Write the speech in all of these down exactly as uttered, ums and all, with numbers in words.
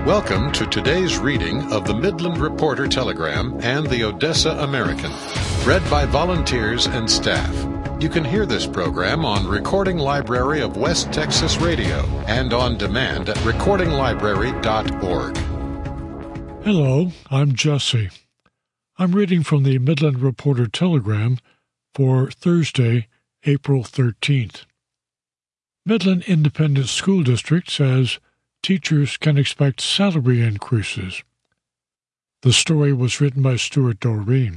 Welcome to today's reading of the Midland Reporter Telegram and the Odessa American, read by volunteers and staff. You can hear this program on Recording Library of West Texas Radio and on demand at recording library dot org. Hello, I'm Jesse. I'm reading from the Midland Reporter Telegram for Thursday, April thirteenth. Midland Independent School District says teachers can expect salary increases. The story was written by Stuart Doreen.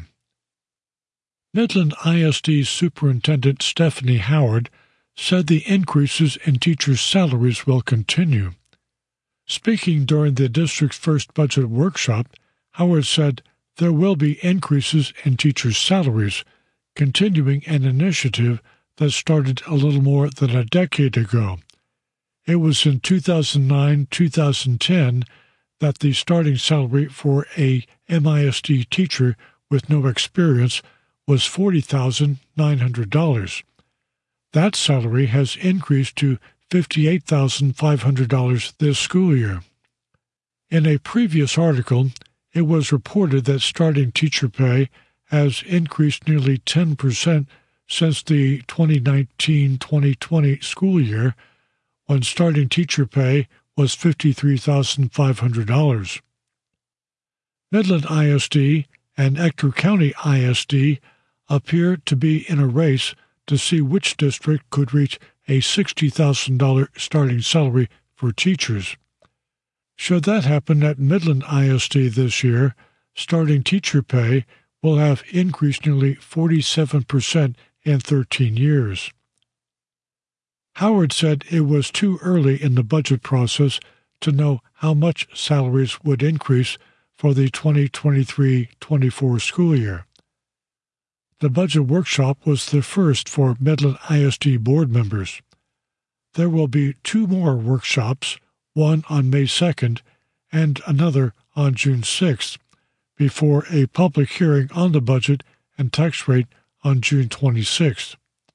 Midland I S D Superintendent Stephanie Howard said the increases in teachers' salaries will continue. Speaking during the district's first budget workshop, Howard said there will be increases in teachers' salaries, continuing an initiative that started a little more than a decade ago. It was in two thousand nine to two thousand ten that the starting salary for a M I S D teacher with no experience was forty thousand nine hundred dollars. That salary has increased to fifty-eight thousand five hundred dollars this school year. In a previous article, it was reported that starting teacher pay has increased nearly ten percent since the twenty nineteen twenty twenty school year, when starting teacher pay was fifty-three thousand five hundred dollars. Midland I S D and Ector County I S D appear to be in a race to see which district could reach a sixty thousand dollars starting salary for teachers. Should that happen at Midland I S D this year, starting teacher pay will have increased nearly forty-seven percent in thirteen years. Howard said it was too early in the budget process to know how much salaries would increase for the twenty twenty-three twenty-four school year. The budget workshop was the first for Midland I S D board members. There will be two more workshops, one on May second and another on June sixth, before a public hearing on the budget and tax rate on June twenty-sixth.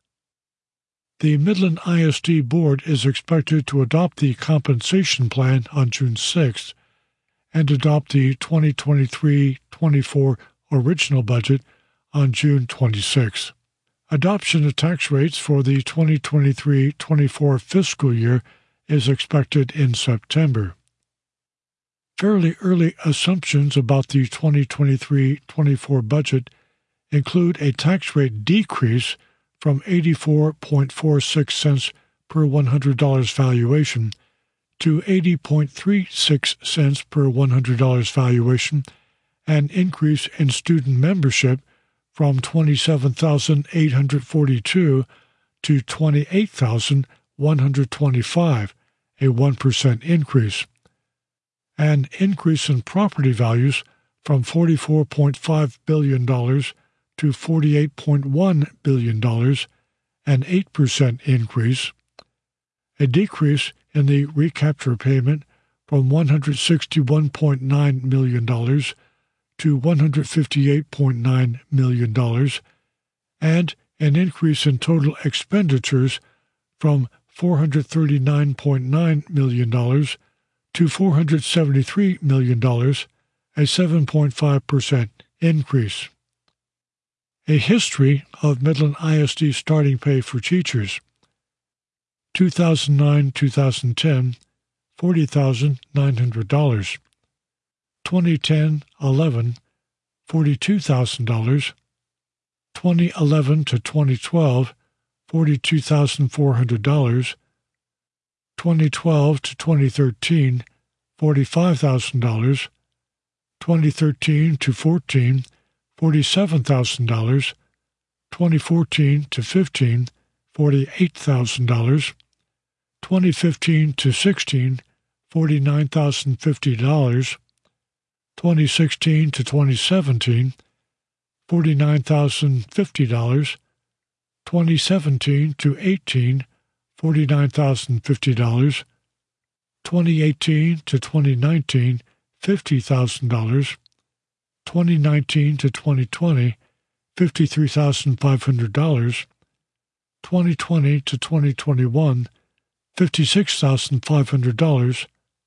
The Midland I S D Board is expected to adopt the compensation plan on June sixth and adopt the twenty twenty-three twenty-four original budget on June twenty-sixth. Adoption of tax rates for the twenty twenty-three twenty-four fiscal year is expected in September. Fairly early assumptions about the twenty twenty-three twenty-four budget include a tax rate decrease from eighty-four point four six cents per one hundred dollars valuation to eighty point three six cents per one hundred dollars valuation, an increase in student membership from twenty-seven thousand eight hundred forty-two to twenty-eight thousand one hundred twenty-five, a one percent increase, an increase in property values from forty-four point five billion dollars to forty-eight point one billion dollars, an eight percent increase, a decrease in the recapture payment from one hundred sixty-one point nine million dollars to one hundred fifty-eight point nine million dollars, and an increase in total expenditures from four hundred thirty-nine point nine million dollars to four hundred seventy-three million dollars, a seven point five percent increase. A history of Midland I S D starting pay for teachers. two thousand nine to two thousand ten, forty thousand nine hundred dollars. twenty ten eleven, forty-two thousand dollars. twenty eleven to twenty twelve, forty-two thousand four hundred dollars. twenty twelve to twenty thirteen, forty-five thousand dollars. twenty thirteen to fourteen, forty-seven thousand dollars, twenty fourteen to fifteen, forty-eight thousand dollars, twenty fifteen to sixteen, forty-nine thousand fifty dollars, twenty sixteen to twenty seventeen, forty-nine thousand fifty dollars, twenty seventeen to eighteen, forty-nine thousand fifty dollars, twenty eighteen to twenty nineteen, fifty thousand dollars, twenty nineteen to twenty twenty, fifty-three thousand five hundred dollars, twenty twenty to twenty twenty-one, fifty-six thousand five hundred dollars,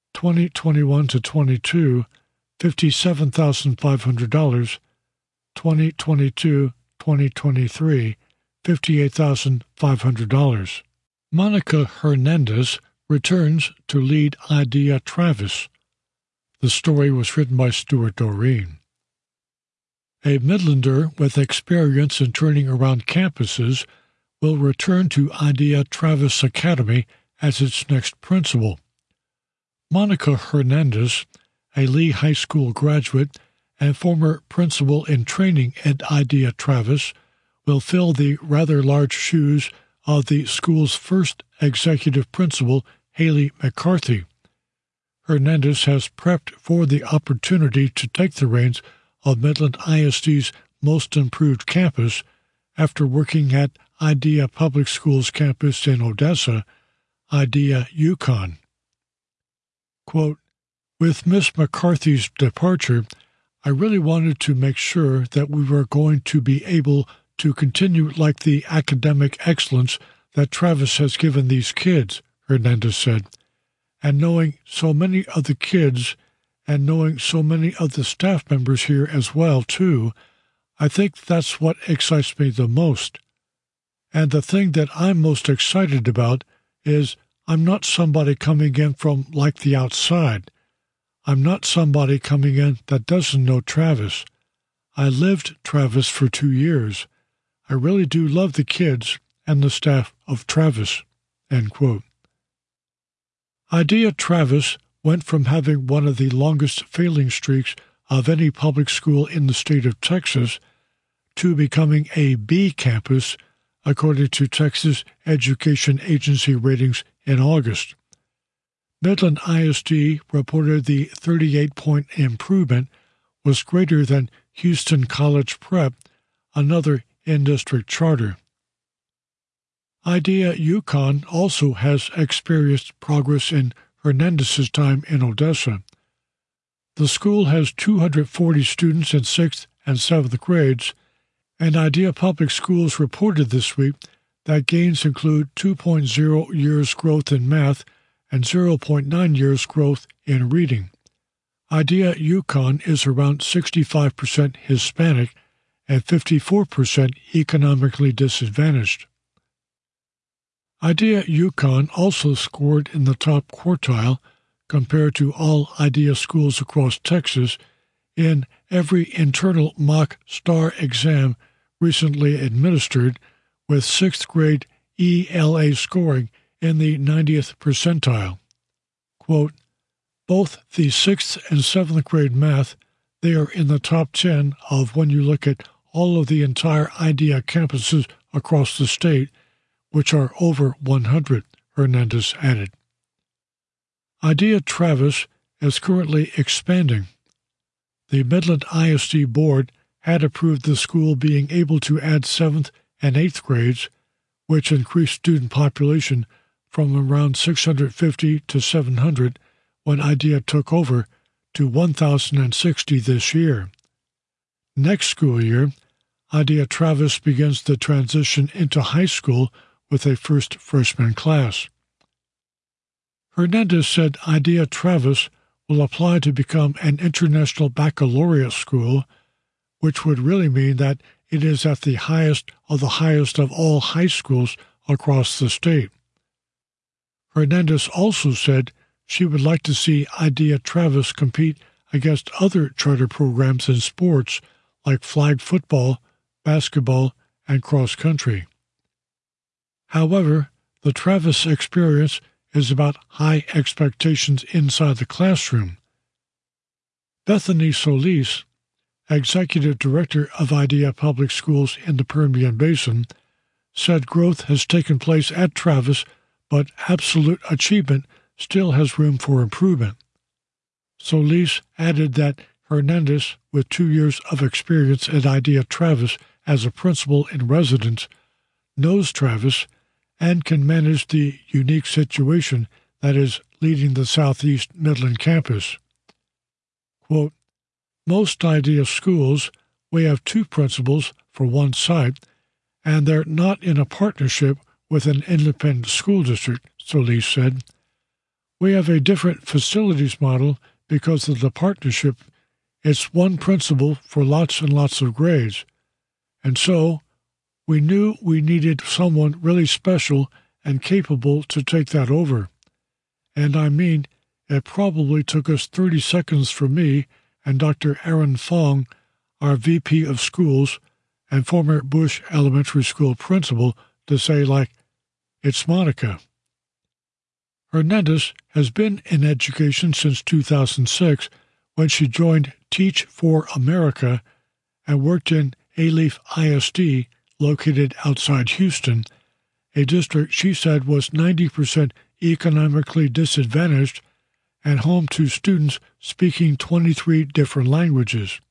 twenty twenty-one to twenty-two, fifty-seven thousand five hundred dollars, twenty twenty-two to twenty twenty-three, fifty-eight thousand five hundred dollars. Monica Hernandez returns to lead Idea Travis. The story was written by Stuart Doreen. A Midlander with experience in turning around campuses will return to Idea Travis Academy as its next principal. Monica Hernandez, a Lee High School graduate and former principal in training at Idea Travis, will fill the rather large shoes of the school's first executive principal, Haley McCarthy. Hernandez has prepped for the opportunity to take the reins of Midland I S D's most improved campus after working at Idea Public Schools campus in Odessa, Idea Yukon. Quote, "With Miss McCarthy's departure, I really wanted to make sure that we were going to be able to continue like the academic excellence that Travis has given these kids," Hernandez said. "And knowing so many of the kids and knowing so many of the staff members here as well, too, I think that's what excites me the most. And the thing that I'm most excited about is I'm not somebody coming in from like the outside. I'm not somebody coming in that doesn't know Travis. I lived Travis for two years. I really do love the kids and the staff of Travis." End quote. Idea Travis went from having one of the longest failing streaks of any public school in the state of Texas to becoming a B campus, according to Texas Education Agency ratings in August. Midland I S D reported the thirty-eight point improvement was greater than Houston College Prep, another in-district charter. Idea Yukon also has experienced progress in Hernandez's time in Odessa. The school has two hundred forty students in sixth and seventh grades, and Idea Public Schools reported this week that gains include two point oh years growth in math and zero point nine years growth in reading. Idea Yukon is around sixty-five percent Hispanic and fifty-four percent economically disadvantaged. Idea Yukon also scored in the top quartile compared to all Idea schools across Texas in every internal mock STAR exam recently administered, with sixth grade E L A scoring in the ninetieth percentile. Quote, "Both the sixth and seventh grade math, they are in the top ten of when you look at all of the entire Idea campuses across the state, which are over one hundred, Hernandez added. Idea Travis is currently expanding. The Midland I S D board had approved the school being able to add seventh and eighth grades, which increased student population from around six hundred fifty to seven hundred when Idea took over to one thousand sixty this year. Next school year, Idea Travis begins the transition into high school with a first freshman class. Hernandez said Idea Travis will apply to become an international baccalaureate school, which would really mean that it is at the highest of the highest of all high schools across the state. Hernandez also said she would like to see Idea Travis compete against other charter programs in sports like flag football, basketball, and cross country. However, the Travis experience is about high expectations inside the classroom. Bethany Solis, executive director of Idea Public Schools in the Permian Basin, said growth has taken place at Travis, but absolute achievement still has room for improvement. Solis added that Hernandez, with two years of experience at Idea Travis as a principal in residence, knows Travis and can manage the unique situation that is leading the Southeast Midland campus. Quote, "Most Idea schools, we have two principals for one site, and they're not in a partnership with an independent school district," Solis said. We have a different facilities model because of the partnership. It's one principal for lots and lots of grades. And so we knew we needed someone really special and capable to take that over. And I mean, it probably took us thirty seconds for me and Doctor Aaron Fong, our V P of Schools and former Bush Elementary School principal, to say, like, it's Monica. Hernandez has been in education since two thousand six, when she joined Teach for America and worked in Alief I S D, located outside Houston, a district she said was ninety percent economically disadvantaged and home to students speaking twenty-three different languages.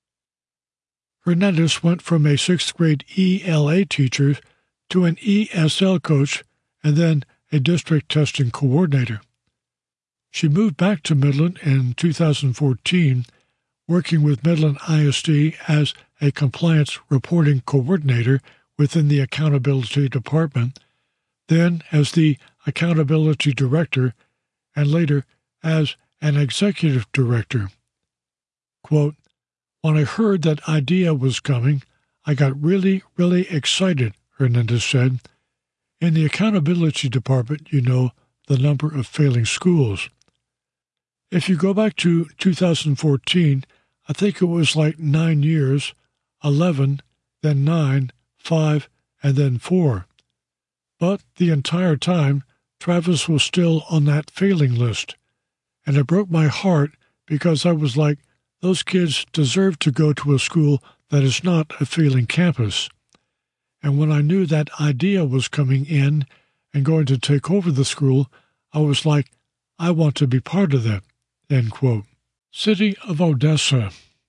Hernandez went from a sixth-grade E L A teacher to an E S L coach and then a district testing coordinator. She moved back to Midland in two thousand fourteen, working with Midland I S D as a compliance reporting coordinator within the accountability department, then as the accountability director, and later as an executive director. Quote, "When I heard that idea was coming, I got really, really excited," Hernandez said. "In the accountability department, you know, the number of failing schools. If you go back to two thousand fourteen, I think it was like nine years, eleven, then nine, five, and then four. But the entire time, Travis was still on that failing list. And it broke my heart because I was like, those kids deserve to go to a school that is not a failing campus. And when I knew that idea was coming in and going to take over the school, I was like, I want to be part of that." End quote. City of Odessa.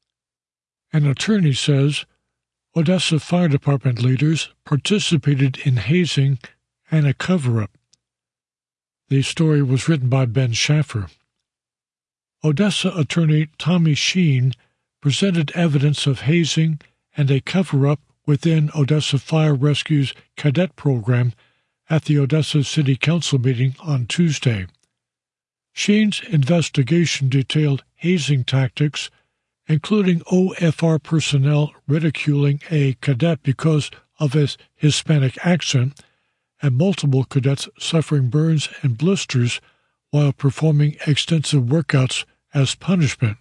An attorney says Odessa Fire Department leaders participated in hazing and a cover-up. The story was written by Ben Schaffer. Odessa attorney Tommy Sheen presented evidence of hazing and a cover-up within Odessa Fire Rescue's cadet program at the Odessa City Council meeting on Tuesday. Sheen's investigation detailed hazing tactics, including O F R personnel ridiculing a cadet because of his Hispanic accent, and multiple cadets suffering burns and blisters while performing extensive workouts as punishment.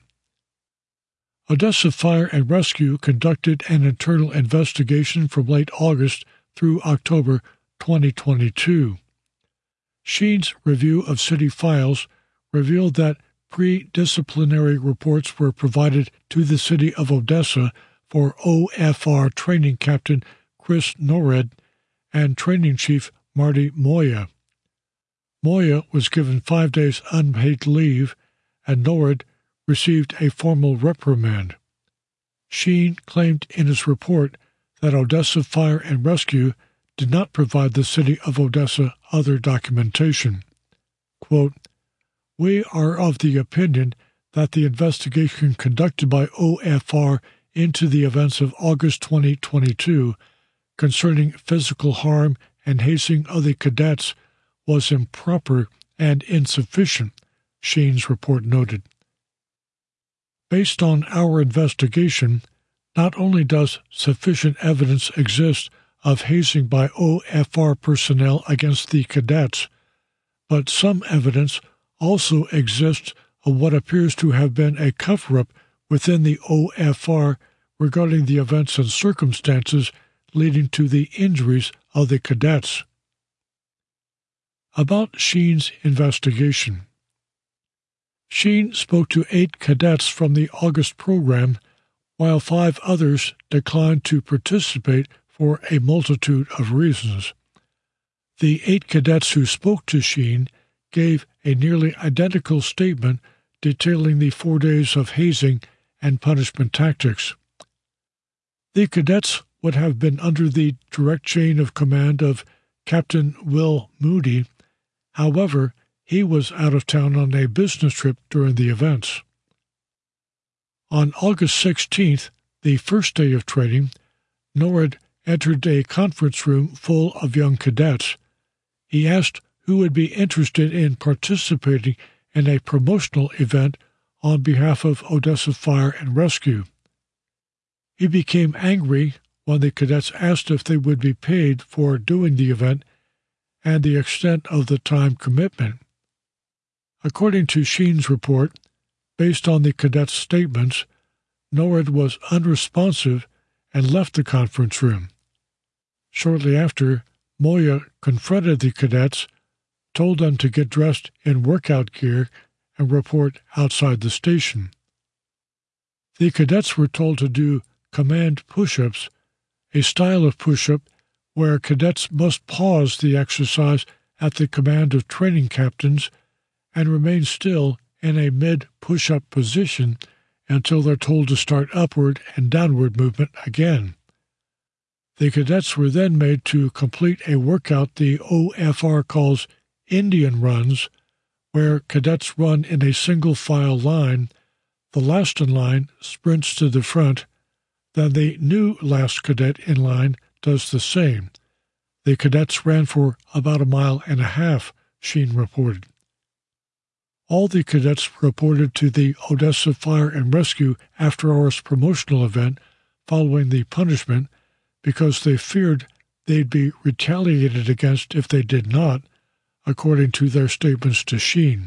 Odessa Fire and Rescue conducted an internal investigation from late August through October twenty twenty-two. Sheen's review of city files revealed that pre-disciplinary reports were provided to the city of Odessa for O F R training captain Chris Norred and training chief Marty Moya. Moya was given five days unpaid leave, and Norred received a formal reprimand. Sheen claimed in his report that Odessa Fire and Rescue did not provide the city of Odessa other documentation. Quote, "We are of the opinion that the investigation conducted by O F R into the events of August twenty twenty-two concerning physical harm and hazing of the cadets was improper and insufficient," Sheen's report noted. Based on our investigation, not only does sufficient evidence exist of hazing by O F R personnel against the cadets, but some evidence also exists of what appears to have been a cover-up within the O F R regarding the events and circumstances leading to the injuries of the cadets. About Sheen's investigation. Sheen spoke to eight cadets from the August program, while five others declined to participate for a multitude of reasons. The eight cadets who spoke to Sheen gave a nearly identical statement detailing the four days of hazing and punishment tactics. The cadets would have been under the direct chain of command of Captain Will Moody. However, he was out of town on a business trip during the events. On August sixteenth, the first day of training, Norred entered a conference room full of young cadets. He asked who would be interested in participating in a promotional event on behalf of Odessa Fire and Rescue. He became angry when the cadets asked if they would be paid for doing the event and the extent of the time commitment. According to Sheen's report, based on the cadets' statements, NORAD was unresponsive and left the conference room. Shortly after, Moya confronted the cadets, told them to get dressed in workout gear and report outside the station. The cadets were told to do command push-ups, a style of push-up where cadets must pause the exercise at the command of training captains and remain still in a mid-push-up position until they're told to start upward and downward movement again. The cadets were then made to complete a workout the O F R calls Indian runs, where cadets run in a single-file line. The last in line sprints to the front, then the new last cadet in line does the same. The cadets ran for about a mile and a half, Sheen reported. All the cadets reported to the Odessa Fire and Rescue after-hours promotional event following the punishment because they feared they'd be retaliated against if they did not, according to their statements to Sheen.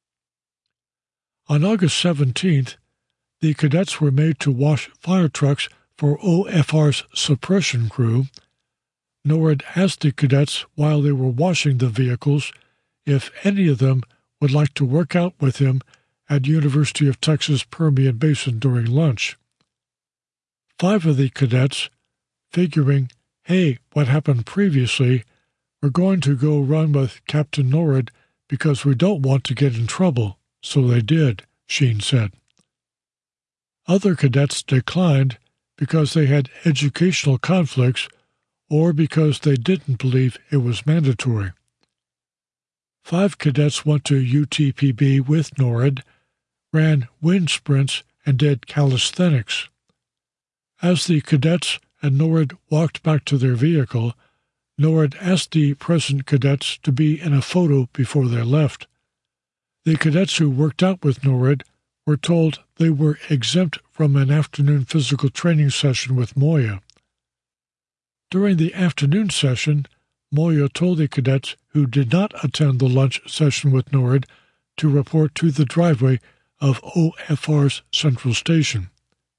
On August seventeenth, the cadets were made to wash fire trucks for O F R's suppression crew. NORAD asked the cadets while they were washing the vehicles if any of them would like to work out with him at University of Texas Permian Basin during lunch. Five of the cadets, figuring, hey, what happened previously, we're going to go run with Captain NORAD because we don't want to get in trouble, so they did, Sheen said. Other cadets declined because they had educational conflicts or because they didn't believe it was mandatory. Five cadets went to U T P B with NORAD, ran wind sprints, and did calisthenics. As the cadets and NORAD walked back to their vehicle, NORAD asked the present cadets to be in a photo before they left. The cadets who worked out with NORAD were told they were exempt from an afternoon physical training session with Moya. During the afternoon session, Moya told the cadets who did not attend the lunch session with NORAD to report to the driveway of O F R's Central Station.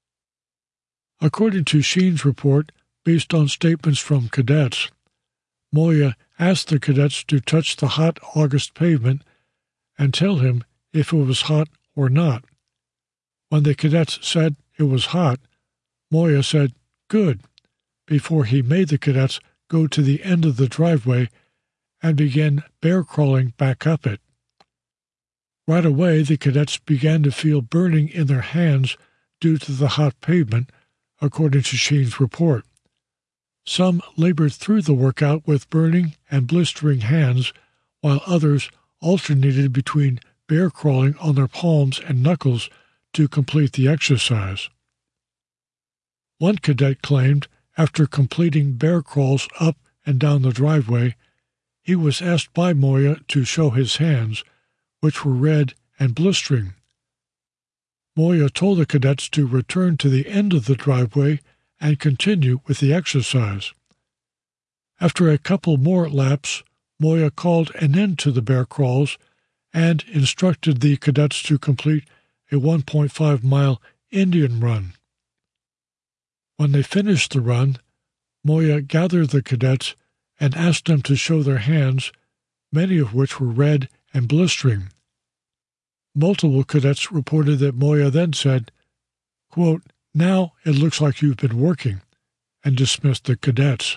According to Sheen's report, based on statements from cadets, Moya asked the cadets to touch the hot August pavement and tell him if it was hot or not. When the cadets said it was hot, Moya said, "Good," before he made the cadets go to the end of the driveway and begin bear crawling back up it. Right away, the cadets began to feel burning in their hands due to the hot pavement, according to Sheen's report. Some labored through the workout with burning and blistering hands, while others alternated between bear crawling on their palms and knuckles to complete the exercise. One cadet claimed, after completing bear crawls up and down the driveway, he was asked by Moya to show his hands, which were red and blistering. Moya told the cadets to return to the end of the driveway and continue with the exercise. After a couple more laps, Moya called an end to the bear crawls and instructed the cadets to complete a one point five mile Indian run. When they finished the run, Moya gathered the cadets and asked them to show their hands, many of which were red and blistering. Multiple cadets reported that Moya then said, quote, "Now it looks like you've been working," and dismissed the cadets.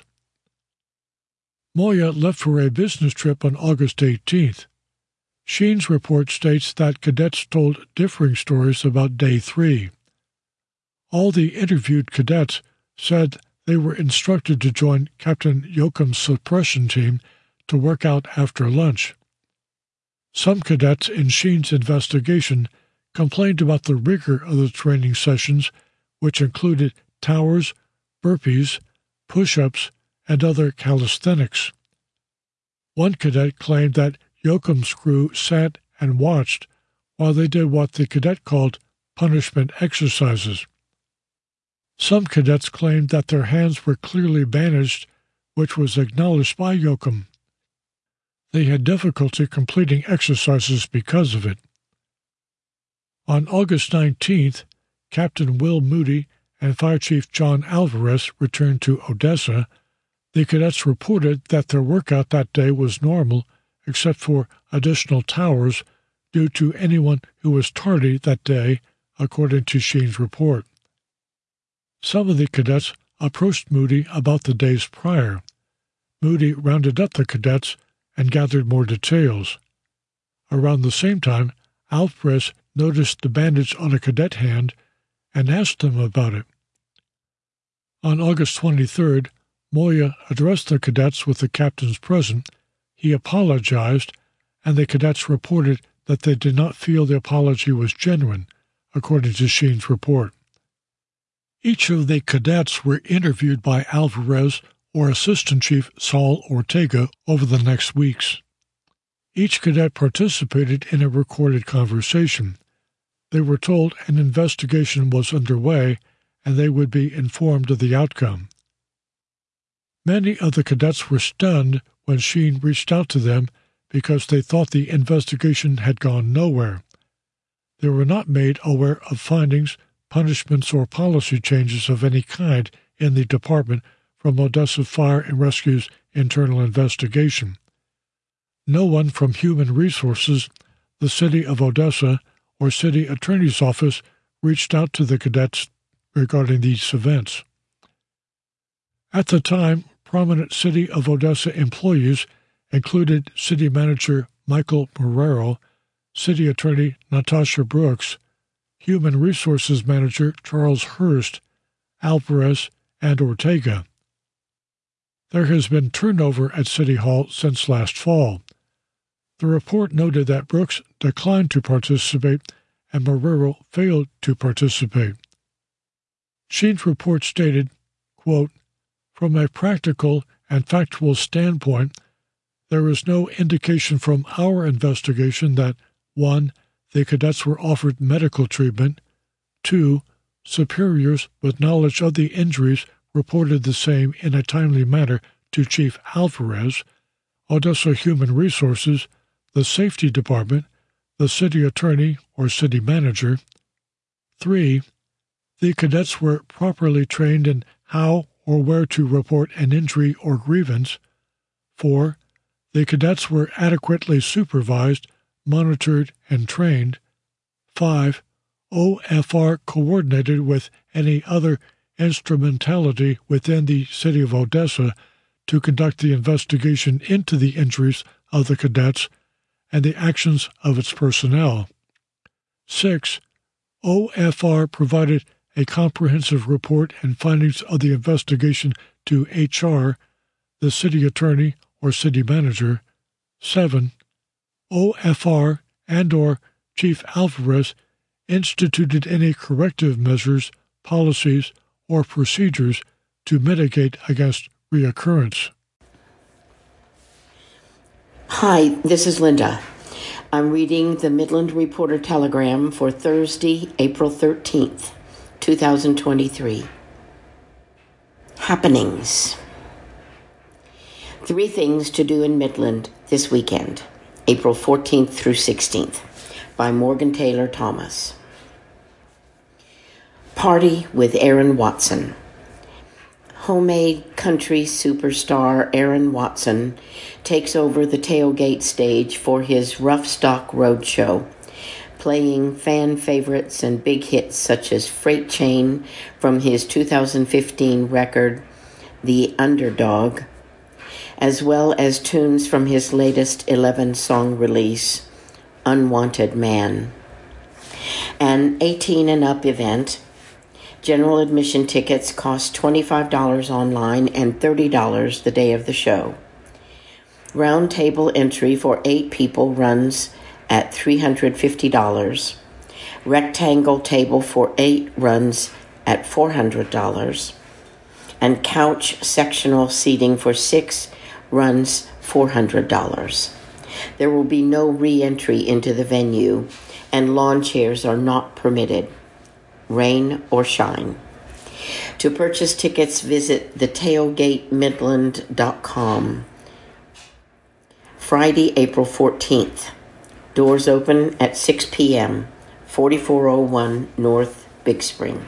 Moya left for a business trip on August eighteenth. Sheen's report states that cadets told differing stories about day three. All the interviewed cadets said they were instructed to join Captain Yoakum's suppression team to work out after lunch. Some cadets in Sheen's investigation complained about the rigor of the training sessions, which included towers, burpees, push-ups, and other calisthenics. One cadet claimed that Yoakum's crew sat and watched while they did what the cadet called punishment exercises. Some cadets claimed that their hands were clearly bandaged, which was acknowledged by Yoakum. They had difficulty completing exercises because of it. On August nineteenth, Captain Will Moody and Fire Chief John Alvarez returned to Odessa. The cadets reported that their workout that day was normal, except for additional towers due to anyone who was tardy that day, according to Sheen's report. Some of the cadets approached Moody about the days prior. Moody rounded up the cadets and gathered more details. Around the same time, Alvarez noticed the bandage on a cadet hand and asked them about it. On August twenty-third, Moya addressed the cadets with the captains present. He apologized, and the cadets reported that they did not feel the apology was genuine, according to Sheen's report. Each of the cadets were interviewed by Alvarez or Assistant Chief Saul Ortega over the next weeks. Each cadet participated in a recorded conversation. They were told an investigation was underway and they would be informed of the outcome. Many of the cadets were stunned when Sheen reached out to them because they thought the investigation had gone nowhere. They were not made aware of findings, punishments, or policy changes of any kind in the department from Odessa Fire and Rescue's internal investigation. No one from Human Resources, the City of Odessa, or City Attorney's Office reached out to the cadets regarding these events. At the time, prominent City of Odessa employees included City Manager Michael Marrero, City Attorney Natasha Brooks, Human Resources Manager Charles Hurst, Alvarez, and Ortega. There has been turnover at City Hall since last fall. The report noted that Brooks declined to participate and Marrero failed to participate. Sheen's report stated, quote, "From a practical and factual standpoint, there is no indication from our investigation that, one, the cadets were offered medical treatment, two, superiors with knowledge of the injuries reported the same in a timely manner to Chief Alvarez, Odessa Human Resources, the Safety Department, the City Attorney or City Manager, three, the cadets were properly trained in how or where to report an injury or grievance, four, the cadets were adequately supervised, monitored, and trained, five, O F R coordinated with any other instrumentality within the City of Odessa to conduct the investigation into the injuries of the cadets and the actions of its personnel. six. O F R provided a comprehensive report and findings of the investigation to H R, the City Attorney or City Manager. seven. O F R and or Chief Alvarez instituted any corrective measures, policies, or procedures to mitigate against reoccurrence. Hi, this is Linda. I'm reading the Midland Reporter Telegram for Thursday, April thirteenth, twenty twenty-three. Happenings. Three things to do in Midland this weekend, April fourteenth through sixteenth, by Morgan Taylor Thomas. Party with Aaron Watson. Homemade country superstar Aaron Watson takes over the tailgate stage for his Rough Stock Roadshow, playing fan favorites and big hits such as Freight Chain from his two thousand fifteen record, The Underdog, as well as tunes from his latest eleven-song release, Unwanted Man. An eighteen and up event. General admission tickets cost twenty-five dollars online and thirty dollars the day of the show. Round table entry for eight people runs at three hundred fifty dollars. Rectangle table for eight runs at four hundred dollars. And couch sectional seating for six runs four hundred dollars. There will be no re-entry into the venue, and lawn chairs are not permitted, rain or shine. To purchase tickets, visit the tailgate midland dot com. Friday, April fourteenth. Doors open at six p.m., forty-four oh one North Big Spring.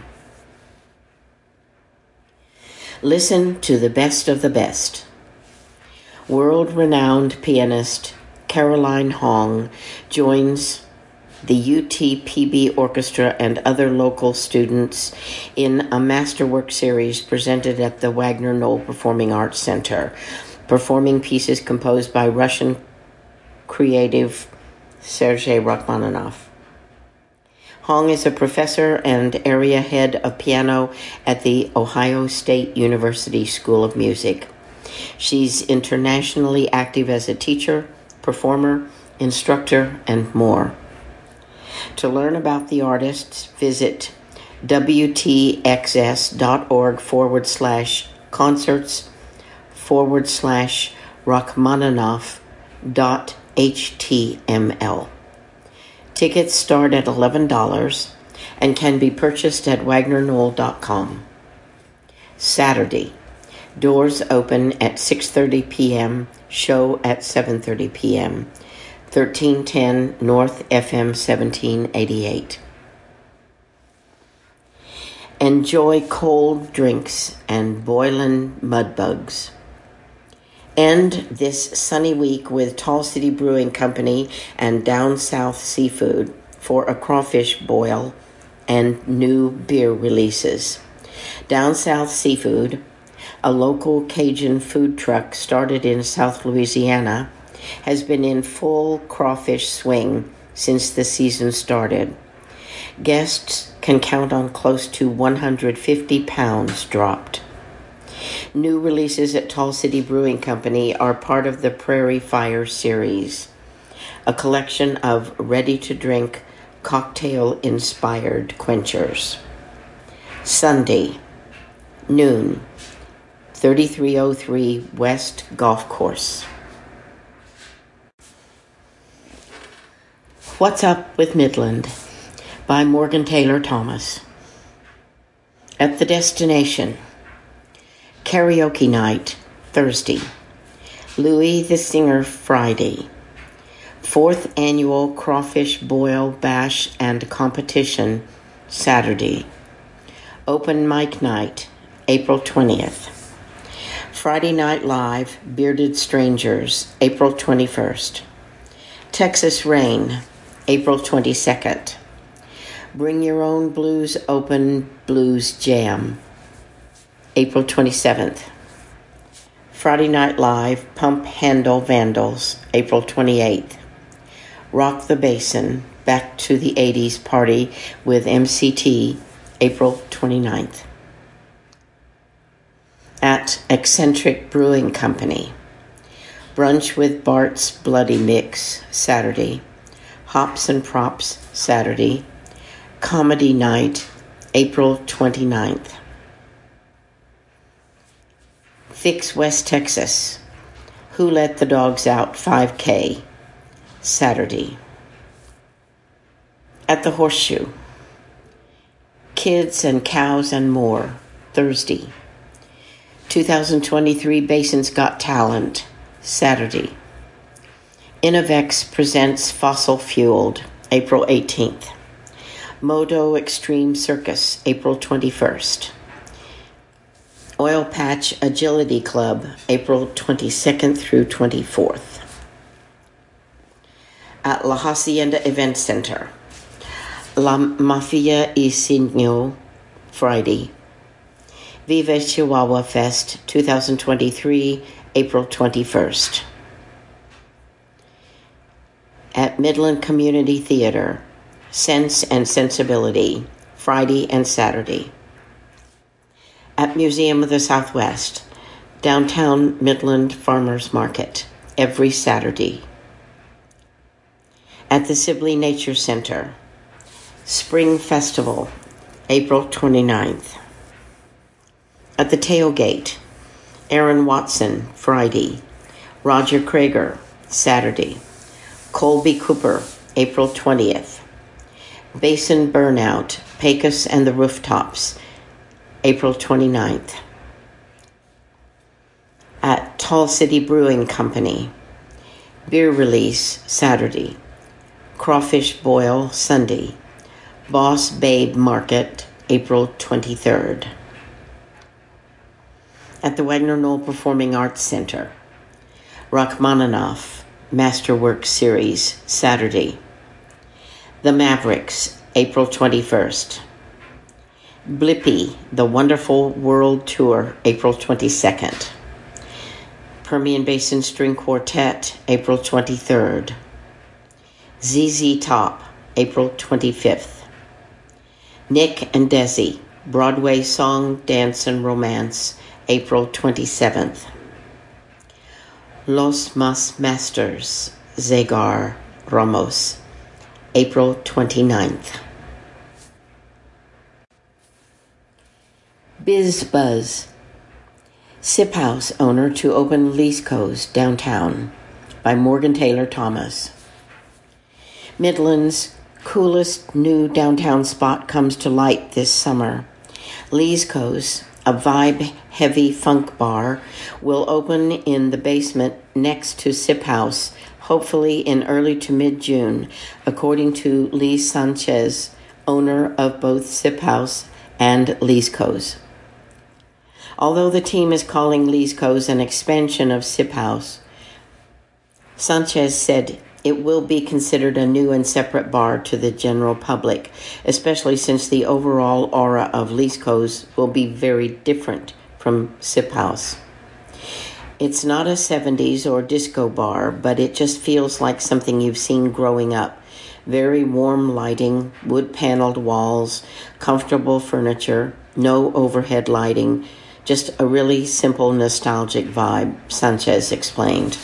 Listen to the best of the best. World-renowned pianist Caroline Hong joins the U T P B Orchestra and other local students in a masterwork series presented at the Wagner Knoll Performing Arts Center, performing pieces composed by Russian creative Sergei Rachmaninoff. Hong is a professor and area head of piano at the Ohio State University School of Music. She's internationally active as a teacher, performer, instructor, and more. To learn about the artists, visit wtxs.org forward slash concerts forward slash Rachmaninoff dot html. Tickets start at eleven dollars and can be purchased at wagner knoll dot com. Saturday. Doors open at six thirty p.m., show at seven thirty p.m. thirteen ten North F M seventeen eighty-eight. Enjoy cold drinks and boiling mudbugs. End this sunny week with Tall City Brewing Company and Down South Seafood for a crawfish boil and new beer releases. Down South Seafood, a local Cajun food truck started in South Louisiana, has been in full crawfish swing since the season started. Guests can count on close to one hundred fifty pounds dropped. New releases at Tall City Brewing Company are part of the Prairie Fire series, a collection of ready-to-drink, cocktail-inspired quenchers. Sunday, noon, thirty-three oh three West Golf Course. What's Up with Midland by Morgan Taylor Thomas. At the destination, karaoke night, Thursday. Louis the Singer, Friday. Fourth annual Crawfish Boil Bash and Competition, Saturday. Open mic night, April twentieth. Friday Night Live, Bearded Strangers, April twenty-first. Texas Rain, April twenty-second. Bring Your Own Blues Open Blues Jam, April twenty-seventh. Friday Night Live, Pump Handle Vandals, April twenty-eighth. Rock the Basin, Back to the eighties Party with M C T, April twenty-ninth. At Eccentric Brewing Company, Brunch with Bart's Bloody Mix, Saturday. Hops and Props, Saturday. Comedy Night, April twenty-ninth. Fix West Texas, Who Let the Dogs Out five K, Saturday. At the Horseshoe, Kids and Cows and More, Thursday. twenty twenty-three Basin's Got Talent, Saturday. Innovex presents Fossil Fueled, April eighteenth. Modo Extreme Circus, April twenty-first. Oil Patch Agility Club, April twenty-second through twenty-fourth. At La Hacienda Event Center, La Mafia y Signo, Friday. Viva Chihuahua Fest twenty twenty-three, April twenty-first. At Midland Community Theater, Sense and Sensibility, Friday and Saturday. At Museum of the Southwest, Downtown Midland Farmers Market, every Saturday. At the Sibley Nature Center, Spring Festival, April twenty-ninth. At the Tailgate, Aaron Watson, Friday. Roger Krager, Saturday. Colby Cooper, April twentieth. Basin Burnout, Pecos and the Rooftops, April twenty-ninth. At Tall City Brewing Company, Beer Release, Saturday. Crawfish Boil, Sunday. Boss Babe Market, April twenty-third. At the Wagner Knoll Performing Arts Center, Rachmaninoff, Masterwork Series, Saturday. The Mavericks, April twenty-first. Blippi, The Wonderful World Tour, April twenty-second. Permian Basin String Quartet, April twenty-third. Z Z Top, April twenty-fifth. Nick and Desi, Broadway Song, Dance, and Romance, April twenty-seventh. Los Mas Masters, Zagar Ramos, April twenty-ninth. Biz Buzz, Sip House owner to open Leesco's downtown, by Morgan Taylor Thomas. Midland's coolest new downtown spot comes to light this summer. Leesco's, a vibe-heavy funk bar, will open in the basement next to Sip House, hopefully in early to mid-June, according to Lee Sanchez, owner of both Sip House and Leesco's. Although the team is calling Leesco's an expansion of Sip House, Sanchez said it will be considered a new and separate bar to the general public, especially since the overall aura of Leesco's will be very different from Sip House. It's not a seventies or disco bar, but it just feels like something you've seen growing up. Very warm lighting, wood-paneled walls, comfortable furniture, no overhead lighting, just a really simple, nostalgic vibe, Sanchez explained.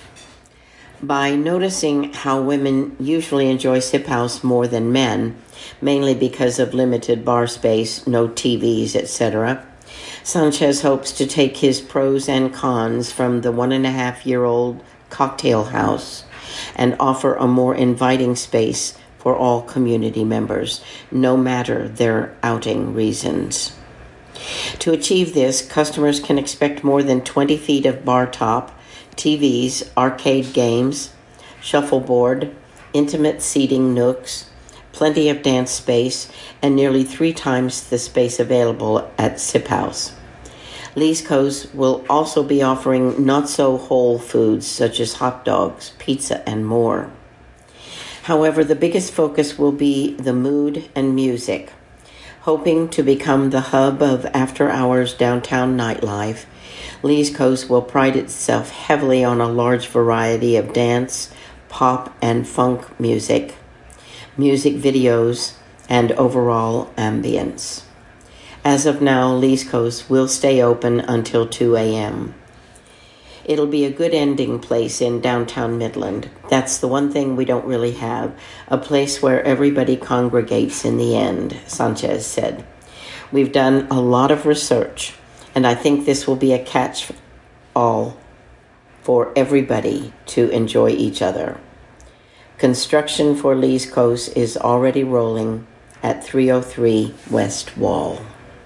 By noticing how women usually enjoy Sip House more than men, mainly because of limited bar space, no T Vs, et cetera, Sanchez hopes to take his pros and cons from the one-and-a-half-year-old cocktail house and offer a more inviting space for all community members, no matter their outing reasons. To achieve this, customers can expect more than twenty feet of bar top, T Vs, arcade games, shuffleboard, intimate seating nooks, plenty of dance space, and nearly three times the space available at Sip House. Leesco's will also be offering not-so-whole foods such as hot dogs, pizza, and more. However, the biggest focus will be the mood and music. Hoping to become the hub of after-hours downtown nightlife, Leesco's will pride itself heavily on a large variety of dance, pop, and funk music, music videos, and overall ambience. As of now, Leesco's will stay open until two a.m. It'll be a good ending place in downtown Midland. That's the one thing we don't really have, a place where everybody congregates in the end, Sanchez said. We've done a lot of research, and I think this will be a catch-all for everybody to enjoy each other. Construction for Leesco's is already rolling at three oh three West Wall.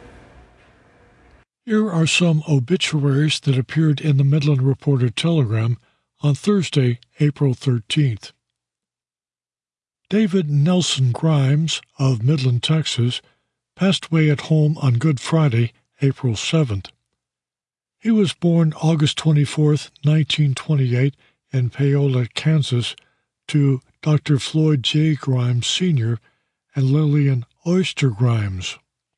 Here are some obituaries that appeared in the Midland Reporter-Telegram on Thursday, April thirteenth. David Nelson Grimes of Midland, Texas, passed away at home on Good Friday, April seventh. He was born August twenty-fourth, nineteen twenty-eight, in Paola, Kansas, to Doctor Floyd J. Grimes, Senior and Lillian Oyster Grimes.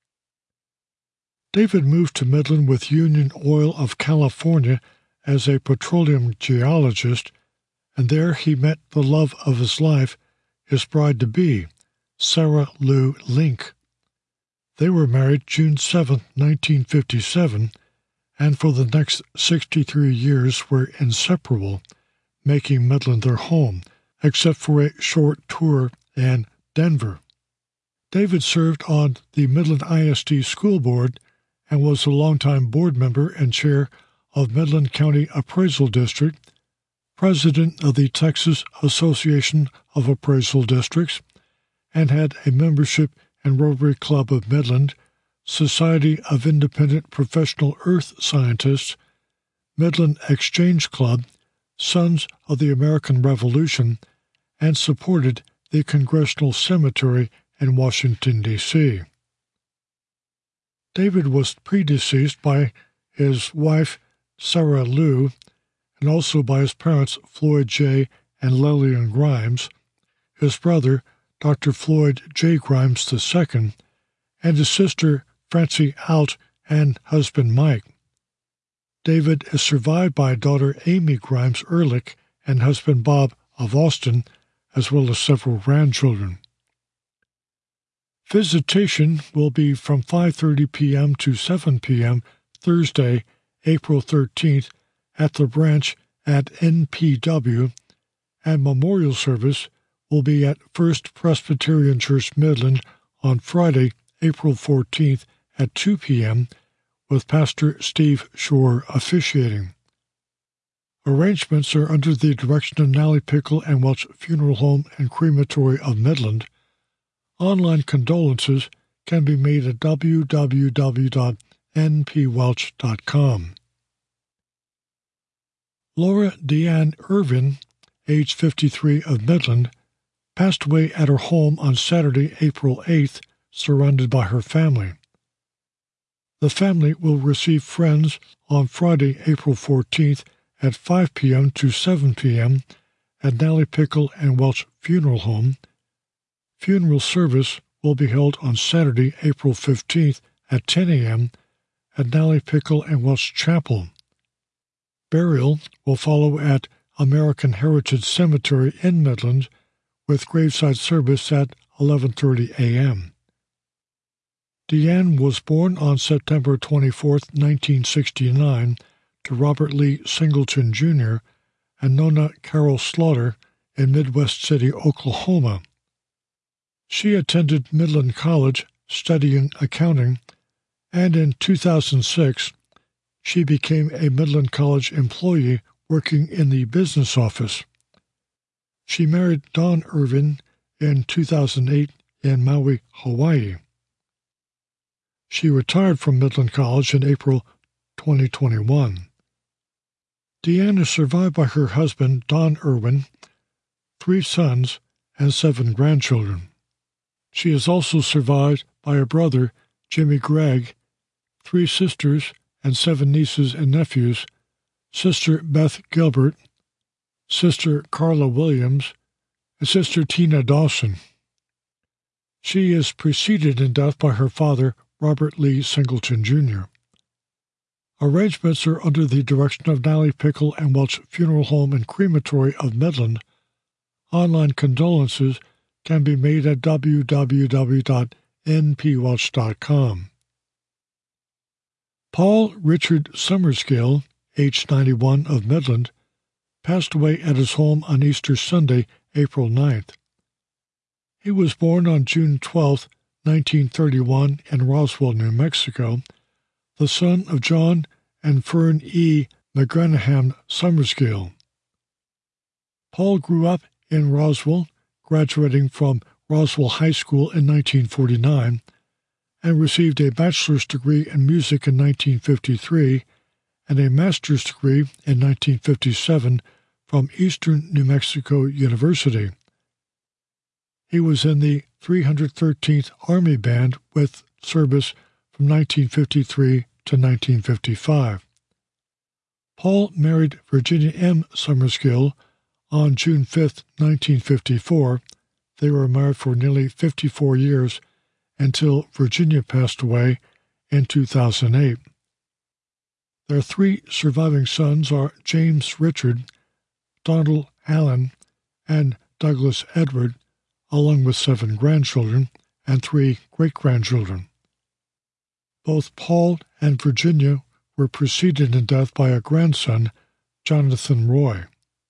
David moved to Midland with Union Oil of California as a petroleum geologist, and there he met the love of his life, his bride-to-be, Sarah Lou Link. They were married June seventh, nineteen fifty-seven, and for the next sixty-three years were inseparable, making Midland their home, except for a short tour in Denver. David served on the Midland I S D School Board and was a longtime board member and chair of Midland County Appraisal District president of the Texas Association of Appraisal Districts, and had a membership in Rotary Club of Midland, Society of Independent Professional Earth Scientists, Midland Exchange Club, Sons of the American Revolution, and supported the Congressional Cemetery in Washington, D C David was predeceased by his wife, Sarah Lou, and also by his parents, Floyd J. and Lillian Grimes, his brother, Doctor Floyd J. Grimes the Second, and his sister, Francie Alt, and husband, Mike. David is survived by daughter Amy Grimes Ehrlich and husband Bob of Austin, as well as several grandchildren. Visitation will be from five thirty p.m. to seven p.m. Thursday, April thirteenth, at the branch at N P W, and memorial service will be at First Presbyterian Church Midland on Friday, April fourteenth at two p.m., with Pastor Steve Shore officiating. Arrangements are under the direction of Nally Pickle and Welch Funeral Home and Crematory of Midland. Online condolences can be made at w w w dot n p welch dot com. Laura Deanne Irvin, age fifty-three, of Midland, passed away at her home on Saturday, April eighth, surrounded by her family. The family will receive friends on Friday, April fourteenth at five p.m. to seven p.m. at Nally Pickle and Welch Funeral Home. Funeral service will be held on Saturday, April fifteenth at ten a.m. at Nally Pickle and Welch Chapel. Burial will follow at American Heritage Cemetery in Midland, with graveside service at eleven thirty a.m. Deanne was born on September twenty-fourth, nineteen sixty-nine, to Robert Lee Singleton, Junior and Nona Carol Slaughter in Midwest City, Oklahoma. She attended Midland College studying accounting, and in two thousand six, she became a Midland College employee working in the business office. She married Don Irvin in two thousand eight in Maui, Hawaii. She retired from Midland College in April twenty twenty-one. Deanne is survived by her husband, Don Irwin, three sons, and seven grandchildren. She is also survived by a brother, Jimmy Gregg, three sisters, and seven nieces and nephews, sister Beth Gilbert, sister Carla Williams, and sister Tina Dawson. She is preceded in death by her father, Robert Lee Singleton, Junior Arrangements are under the direction of Nally Pickle and Welch Funeral Home and Crematory of Midland. Online condolences can be made at w w w dot n p welch dot com. Paul Richard Summersgill, age ninety-one, of Midland, passed away at his home on Easter Sunday, April ninth. He was born on June twelfth, nineteen thirty-one, in Roswell, New Mexico, the son of John and Fern E. McGranaham Summersgill. Paul grew up in Roswell, graduating from Roswell High School in nineteen forty-nine, and received a bachelor's degree in music in nineteen fifty-three and a master's degree in nineteen fifty-seven from Eastern New Mexico University. He was in the three hundred thirteenth Army Band with service from nineteen fifty-three to nineteen fifty-five. Paul married Virginia M. Summersgill on June fifth, nineteen fifty-four. They were married for nearly fifty-four years until Virginia passed away in two thousand eight. Their three surviving sons are James Richard, Donald Allen, and Douglas Edward, along with seven grandchildren and three great-grandchildren. Both Paul and Virginia were preceded in death by a grandson, Jonathan Roy.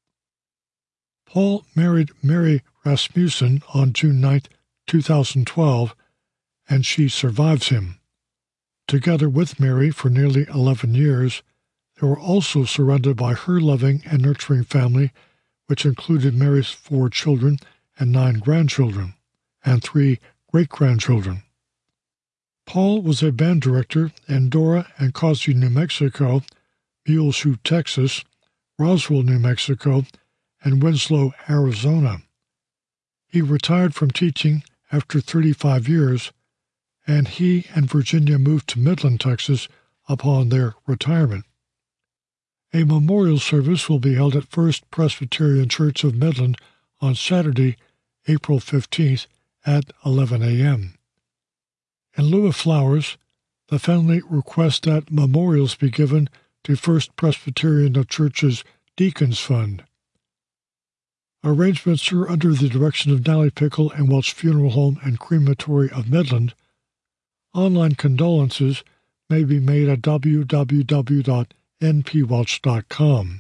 Paul married Mary Rasmussen on June ninth, two thousand twelve, and she survives him. Together with Mary for nearly eleven years, They were also surrounded by her loving and nurturing family, which included Mary's four children and nine grandchildren, and three great-grandchildren. Paul was a band director in Dora and Causey, New Mexico, Muleshoe, Texas, Roswell, New Mexico, and Winslow, Arizona. He retired from teaching after thirty-five years, and he and Virginia moved to Midland, Texas, upon their retirement. A memorial service will be held at First Presbyterian Church of Midland on Saturday, April fifteenth at eleven a.m. In lieu of flowers, the family requests that memorials be given to First Presbyterian Church's Deacons Fund. Arrangements are under the direction of Nally Pickle and Welch Funeral Home and Crematory of Midland. Online condolences may be made at w w w dot n p welch dot com.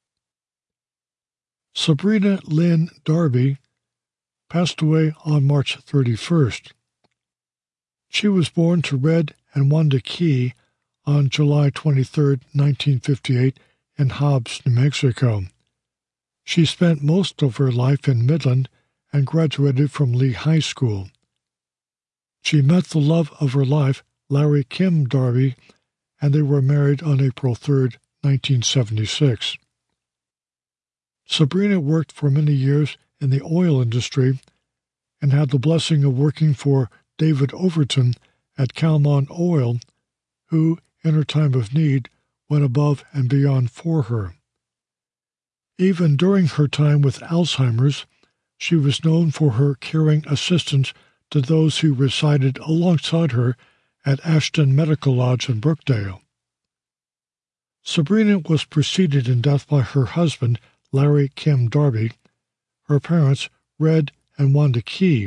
Sabrina Lynn Darby passed away on March thirty-first. She was born to Red and Wanda Key on July twenty-third, nineteen fifty-eight, in Hobbs, New Mexico. She spent most of her life in Midland and graduated from Lee High School. She met the love of her life, Larry Kim Darby, and they were married on April third, nineteen seventy-six. Sabrina worked for many years in the oil industry and had the blessing of working for David Overton at Calmon Oil, who, in her time of need, went above and beyond for her. Even during her time with Alzheimer's, she was known for her caring assistance to those who resided alongside her at Ashton Medical Lodge in Brookdale. Sabrina was preceded in death by her husband, Larry Kim Darby, her parents, Red and Wanda Key.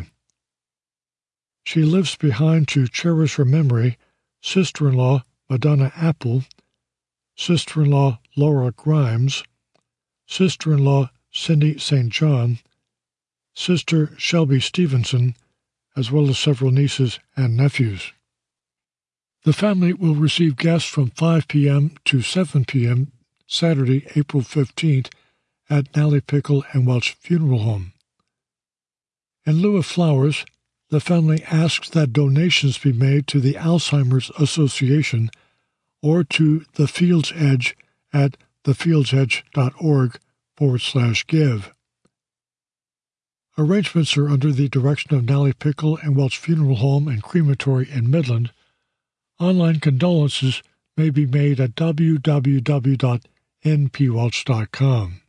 She lives behind to cherish her memory, sister-in-law Madonna Apple, sister-in-law Laura Grimes, sister-in-law Cindy Saint John, sister Shelby Stevenson, as well as several nieces and nephews. The family will receive guests from five p.m. to seven p.m. Saturday, April fifteenth, at Nally Pickle and Welch Funeral Home. In lieu of flowers, the family asks that donations be made to the Alzheimer's Association or to The Field's Edge at thefieldsedge.org forward slash give. Arrangements are under the direction of Nally Pickle and Welch Funeral Home and Crematory in Midland. Online condolences may be made at w w w dot n p welch dot com.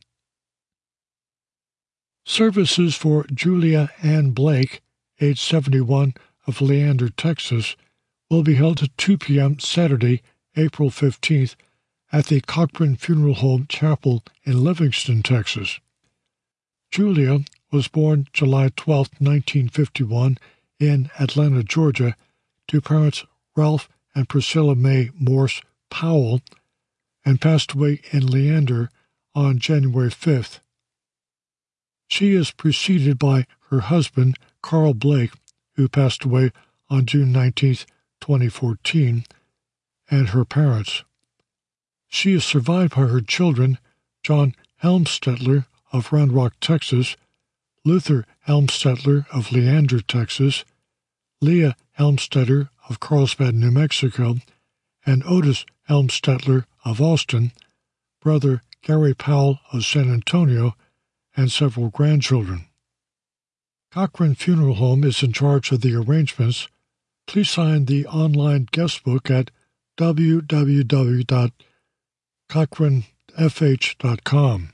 Services for Julia Ann Blake, age seventy-one, of Leander, Texas, will be held at two p.m. Saturday, April fifteenth, at the Cochran Funeral Home Chapel in Livingston, Texas. Julia was born July twelfth, nineteen fifty-one, in Atlanta, Georgia, to parents Ralph and Priscilla May Morse Powell, and passed away in Leander on January fifth. She is preceded by her husband, Carl Blake, who passed away on June nineteenth, twenty fourteen, and her parents. She is survived by her children, John Helmstetler of Round Rock, Texas, Luther Helmstetler of Leander, Texas, Leah Helmstetter of Carlsbad, New Mexico, and Otis Helmstetler of Austin, brother Gary Powell of San Antonio, and several grandchildren. Cochran Funeral Home is in charge of the arrangements. Please sign the online guest book at w w w dot cochran f h dot com.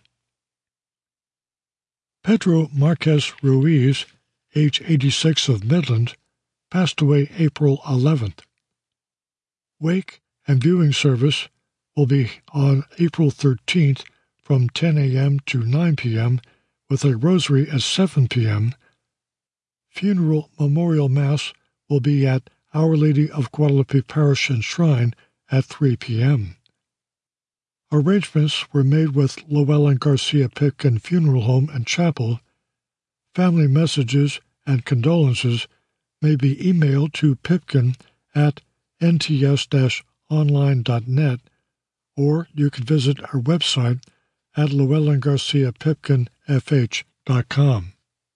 Pedro Marquez Ruiz, age eighty-six, of Midland, passed away April eleventh. Wake and viewing service will be on April thirteenth from ten a.m. to nine p.m. with a rosary at seven p.m. Funeral Memorial Mass will be at Our Lady of Guadalupe Parish and Shrine at three p.m. Arrangements were made with Llewellyn Garcia Pipkin Funeral Home and Chapel. Family messages and condolences may be emailed to Pipkin at n t s dash online dot net or you can visit our website at llewellyn garcia pipkin f h dot com.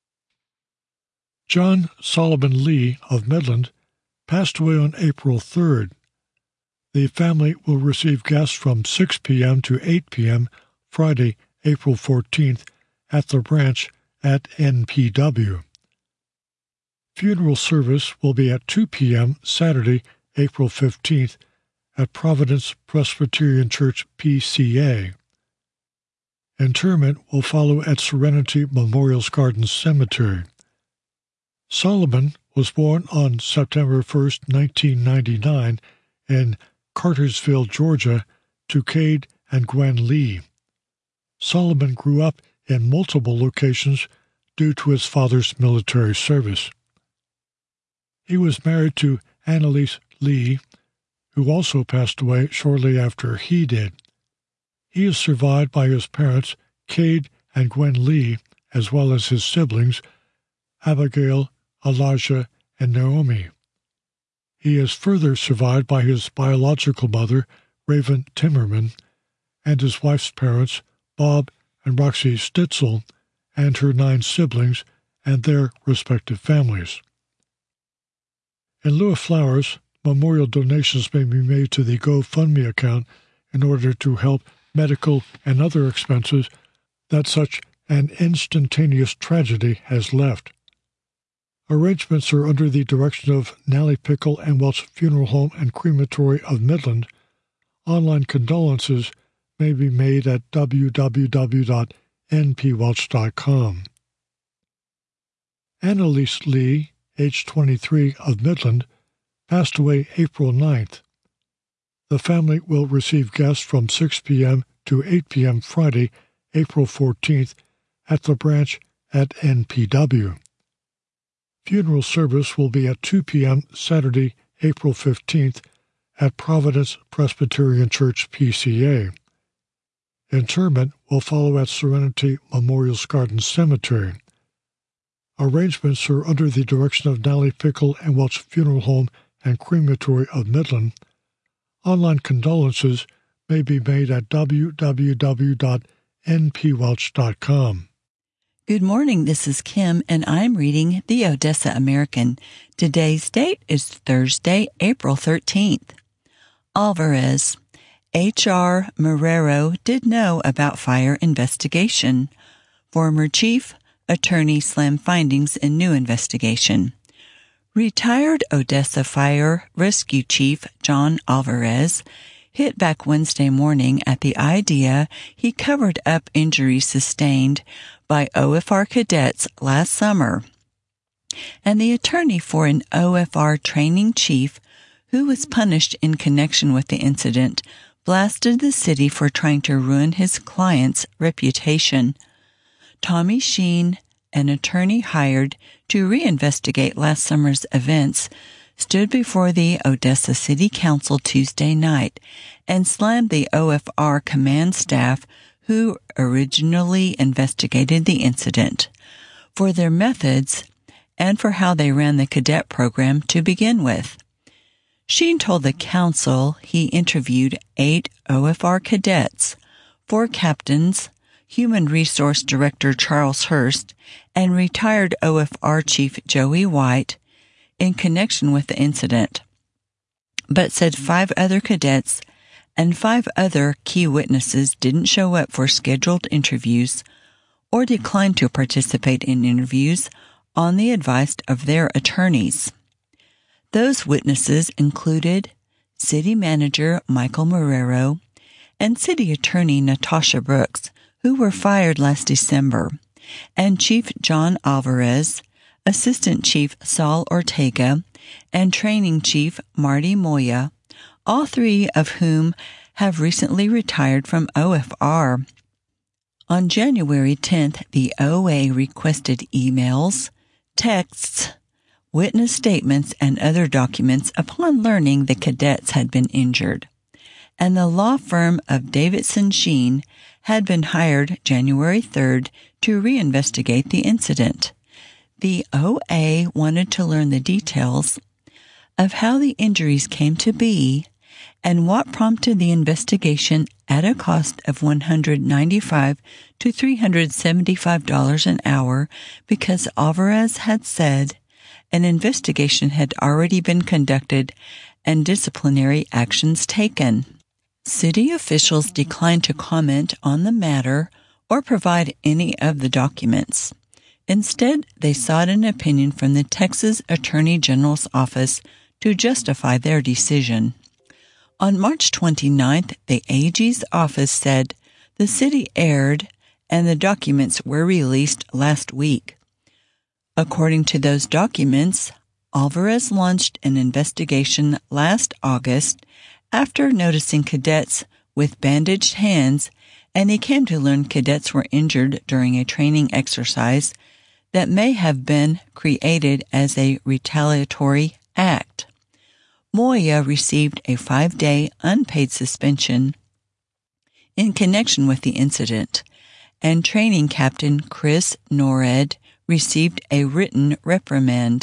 John Solomon Lee of Midland passed away on April third. The family will receive guests from six p.m. to eight p.m. Friday, April fourteenth at the branch at N P W. Funeral service will be at two p.m. Saturday, April fifteenth at Providence Presbyterian Church, P C A. Interment will follow at Serenity Memorial Gardens Cemetery. Solomon was born on September first, nineteen ninety-nine, in Cartersville, Georgia, to Cade and Gwen Lee. Solomon grew up in multiple locations due to his father's military service. He was married to Annalise Lee, who also passed away shortly after he did. He is survived by his parents, Cade and Gwen Lee, as well as his siblings, Abigail, Elijah, and Naomi. He is further survived by his biological mother, Raven Timmerman, and his wife's parents, Bob and Roxy Stitzel, and her nine siblings and their respective families. In lieu of flowers, memorial donations may be made to the GoFundMe account in order to help medical and other expenses that such an instantaneous tragedy has left. Arrangements are under the direction of Nally Pickle and Welch Funeral Home and Crematory of Midland. Online condolences may be made at w w w dot n p welch dot com. Annalise Lee, age twenty-three, of Midland, passed away April ninth. The family will receive guests from six p.m. to eight p.m. Friday, April fourteenth, at the branch at N P W. Funeral service will be at two p.m. Saturday, April fifteenth, at Providence Presbyterian Church, P C A. Interment will follow at Serenity Memorial Gardens Cemetery. Arrangements are under the direction of Nally Pickle and Welch Funeral Home and Crematory of Midland. Online condolences may be made at w w w dot n p welch dot com. Good morning, this is Kim, and I'm reading the Odessa American. Today's date is Thursday, April thirteenth. Alvarez. H R Marrero did know about fire investigation. Former chief attorney slammed findings in new investigation. Retired Odessa Fire Rescue Chief John Alvarez hit back Wednesday morning at the idea he covered up injuries sustained by O F R cadets last summer, and the attorney for an O F R training chief who was punished in connection with the incident blasted the city for trying to ruin his client's reputation. Tommy Sheen, an attorney hired to reinvestigate last summer's events, stood before the Odessa City Council Tuesday night and slammed the O F R command staff who originally investigated the incident for their methods and for how they ran the cadet program to begin with. Sheen told the council he interviewed eight O F R cadets, four captains, Human Resource Director Charles Hurst, and retired O F R Chief Joey White in connection with the incident, but said five other cadets and five other key witnesses didn't show up for scheduled interviews or declined to participate in interviews on the advice of their attorneys. Those witnesses included City Manager Michael Marrero and City Attorney Natasha Brooks, who were fired last December, and Chief John Alvarez, Assistant Chief Saul Ortega, and Training Chief Marty Moya, all three of whom have recently retired from O F R. On January tenth, the O A requested emails, texts, witness statements, and other documents upon learning the cadets had been injured, and the law firm of Davidson Sheen had been hired January third to reinvestigate the incident. The O A wanted to learn the details of how the injuries came to be and what prompted the investigation at a cost of one hundred ninety-five to three hundred seventy-five dollars an hour because Alvarez had said an investigation had already been conducted and disciplinary actions taken. City officials declined to comment on the matter or provide any of the documents. Instead, they sought an opinion from the Texas Attorney General's office to justify their decision. On March twenty-ninth, the A G's office said the city erred and the documents were released last week. According to those documents, Alvarez launched an investigation last August after noticing cadets with bandaged hands, and he came to learn cadets were injured during a training exercise that may have been created as a retaliatory act. Moya received a five-day unpaid suspension in connection with the incident, and training captain Chris Norred received a written reprimand.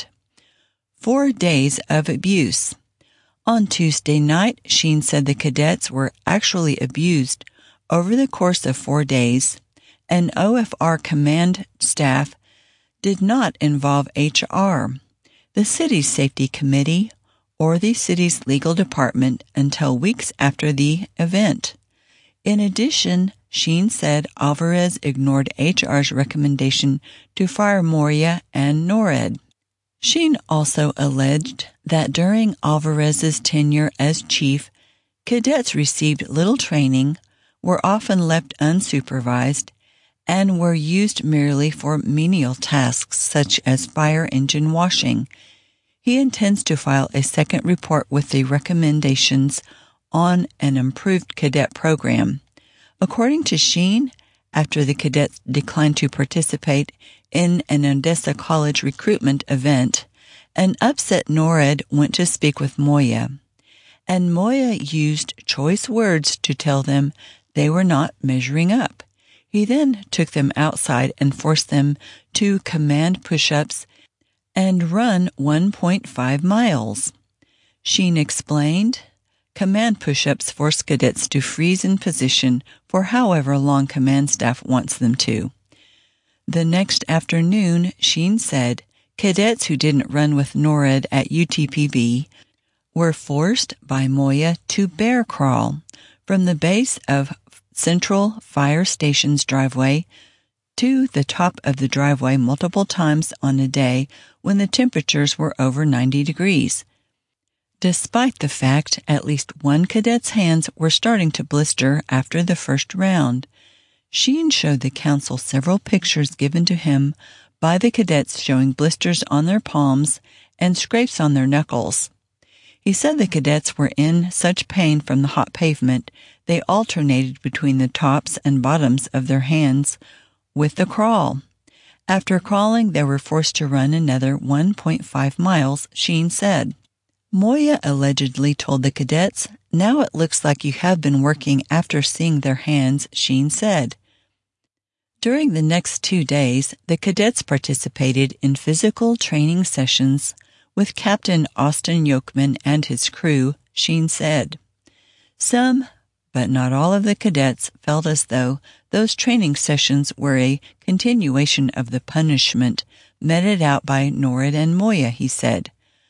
Four days of abuse. On Tuesday night, Sheen said the cadets were actually abused over the course of four days, and O F R command staff did not involve H R, the city's safety committee, or the city's legal department until weeks after the event. In addition, Sheen said Alvarez ignored H R's recommendation to fire Moya and Norred. Sheen also alleged that during Alvarez's tenure as chief, cadets received little training, were often left unsupervised, and were used merely for menial tasks such as fire engine washing. He intends to file a second report with the recommendations on an improved cadet program. According to Sheen, after the cadets declined to participate in an Odessa College recruitment event, an upset Norred went to speak with Moya, and Moya used choice words to tell them they were not measuring up. He then took them outside and forced them to command push-ups and run one point five miles. Sheen explained, command push-ups force cadets to freeze in position for however long command staff wants them to. The next afternoon, Sheen said, cadets who didn't run with Norred at U T P B were forced by Moya to bear crawl from the base of Central Fire Station's driveway to the top of the driveway multiple times on a day when the temperatures were over ninety degrees. Despite the fact at least one cadet's hands were starting to blister after the first round, Sheen showed the council several pictures given to him by the cadets showing blisters on their palms and scrapes on their knuckles. He said the cadets were in such pain from the hot pavement they alternated between the tops and bottoms of their hands with the crawl. After crawling, they were forced to run another one point five miles, Sheen said. Moya allegedly told the cadets, "Now it looks like you have been working after seeing their hands," Sheen said. During the next two days, the cadets participated in physical training sessions with Captain Austin Yokeman and his crew, Sheen said. Some, but not all of the cadets felt as though those training sessions were a continuation of the punishment meted out by Norred and Moya, he said.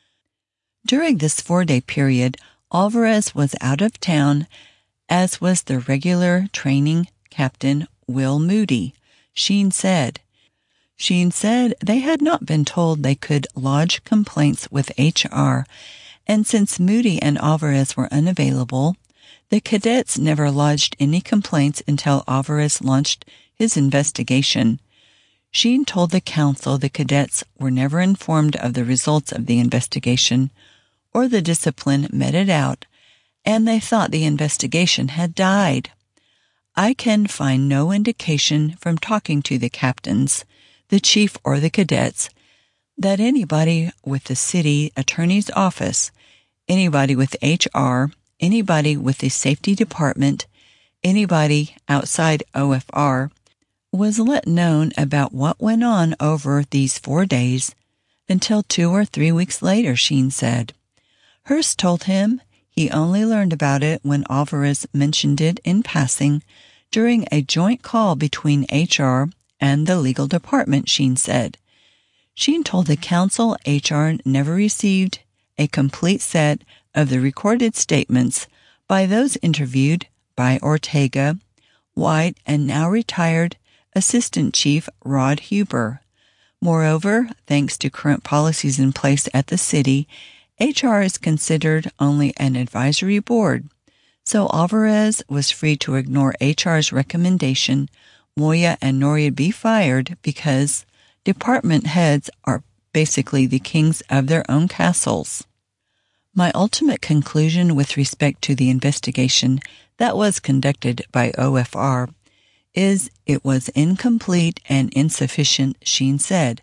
During this four-day period, Alvarez was out of town, as was the regular training captain, Will Moody, Sheen said. Sheen said they had not been told they could lodge complaints with H R, and since Moody and Alvarez were unavailable, the cadets never lodged any complaints until Alvarez launched his investigation. Sheen told the council the cadets were never informed of the results of the investigation or the discipline meted out, and they thought the investigation had died. I can find no indication from talking to the captains, the chief or the cadets, that anybody with the city attorney's office, anybody with H R, anybody with the safety department, anybody outside O F R, was let known about what went on over these four days until two or three weeks later, Sheen said. Hearst told him He only learned about it when Alvarez mentioned it in passing during a joint call between H R and the legal department, Sheen said. Sheen told the council H R never received a complete set of the recorded statements by those interviewed by Ortega, White, and now retired Assistant Chief Rod Huber. Moreover, thanks to current policies in place at the city, H R is considered only an advisory board, so Alvarez was free to ignore H R's recommendation Moya and Noria be fired because department heads are basically the kings of their own castles. My ultimate conclusion with respect to the investigation that was conducted by O F R is it was incomplete and insufficient, Sheen said.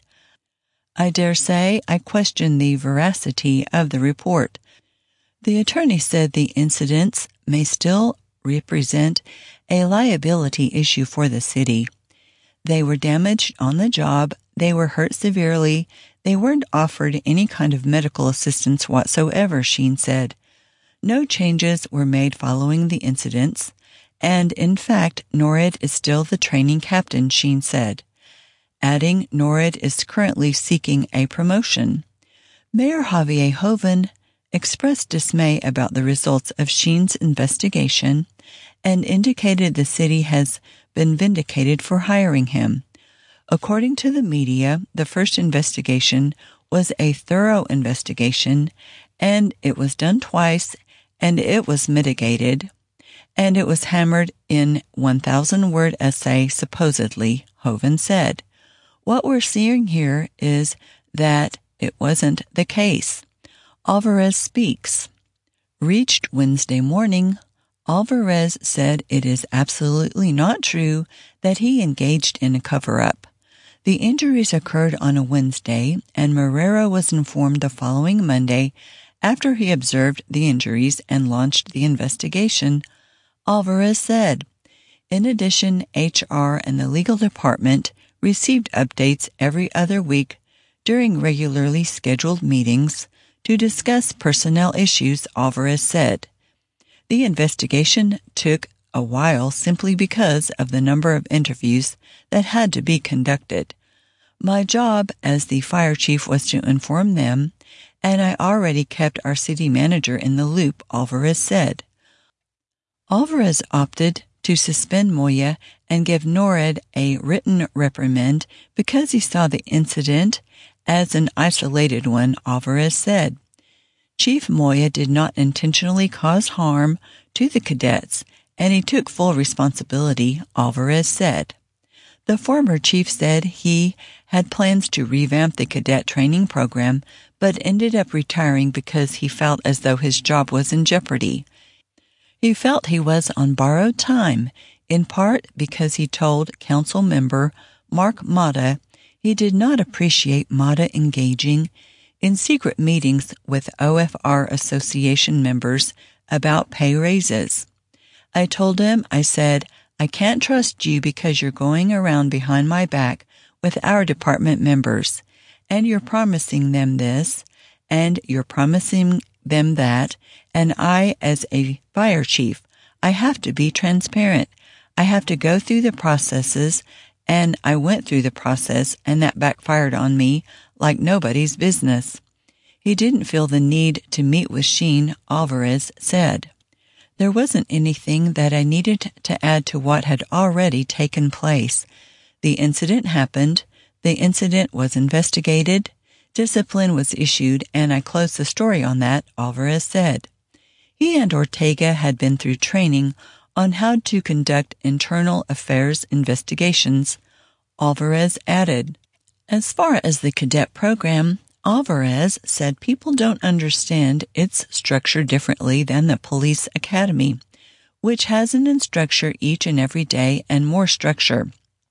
I dare say I question the veracity of the report. The attorney said the incidents may still represent a liability issue for the city. They were damaged on the job, they were hurt severely, they weren't offered any kind of medical assistance whatsoever, Sheen said. No changes were made following the incidents, and in fact, Norred is still the training captain, Sheen said, adding Norred is currently seeking a promotion. Mayor Javier Hoven expressed dismay about the results of Sheen's investigation and indicated the city has been vindicated for hiring him. According to the media, the first investigation was a thorough investigation, and it was done twice, and it was mitigated, and it was hammered in one thousand word essay, supposedly, Hoven said. What we're seeing here is that it wasn't the case. Alvarez speaks. Reached Wednesday morning, Alvarez said it is absolutely not true that he engaged in a cover-up. The injuries occurred on a Wednesday, and Marrero was informed the following Monday after he observed the injuries and launched the investigation, Alvarez said. In addition, H R and the legal department received updates every other week during regularly scheduled meetings to discuss personnel issues, Alvarez said. The investigation took a while simply because of the number of interviews that had to be conducted. My job as the fire chief was to inform them, and I already kept our city manager in the loop, Alvarez said. Alvarez opted to suspend Moya and give Norred a written reprimand because he saw the incident as an isolated one, Alvarez said. Chief Moya did not intentionally cause harm to the cadets, and he took full responsibility, Alvarez said. The former chief said he had plans to revamp the cadet training program, but ended up retiring because he felt as though his job was in jeopardy. He felt he was on borrowed time, in part because he told council member Mark Mata he did not appreciate Mata engaging in secret meetings with O F R Association members about pay raises. I told him, I said, I can't trust you because you're going around behind my back with our department members, and you're promising them this, and you're promising them that, and I, as a fire chief, I have to be transparent. I have to go through the processes, and I went through the process, and that backfired on me like nobody's business. He didn't feel the need to meet with Sheen, Alvarez said. There wasn't anything that I needed to add to what had already taken place. The incident happened, the incident was investigated, discipline was issued, and I closed the story on that, Alvarez said. He and Ortega had been through training on how to conduct internal affairs investigations, Alvarez added. As far as the cadet program, Alvarez said people don't understand its structure differently than the police academy, which has an instructor each and every day and more structure.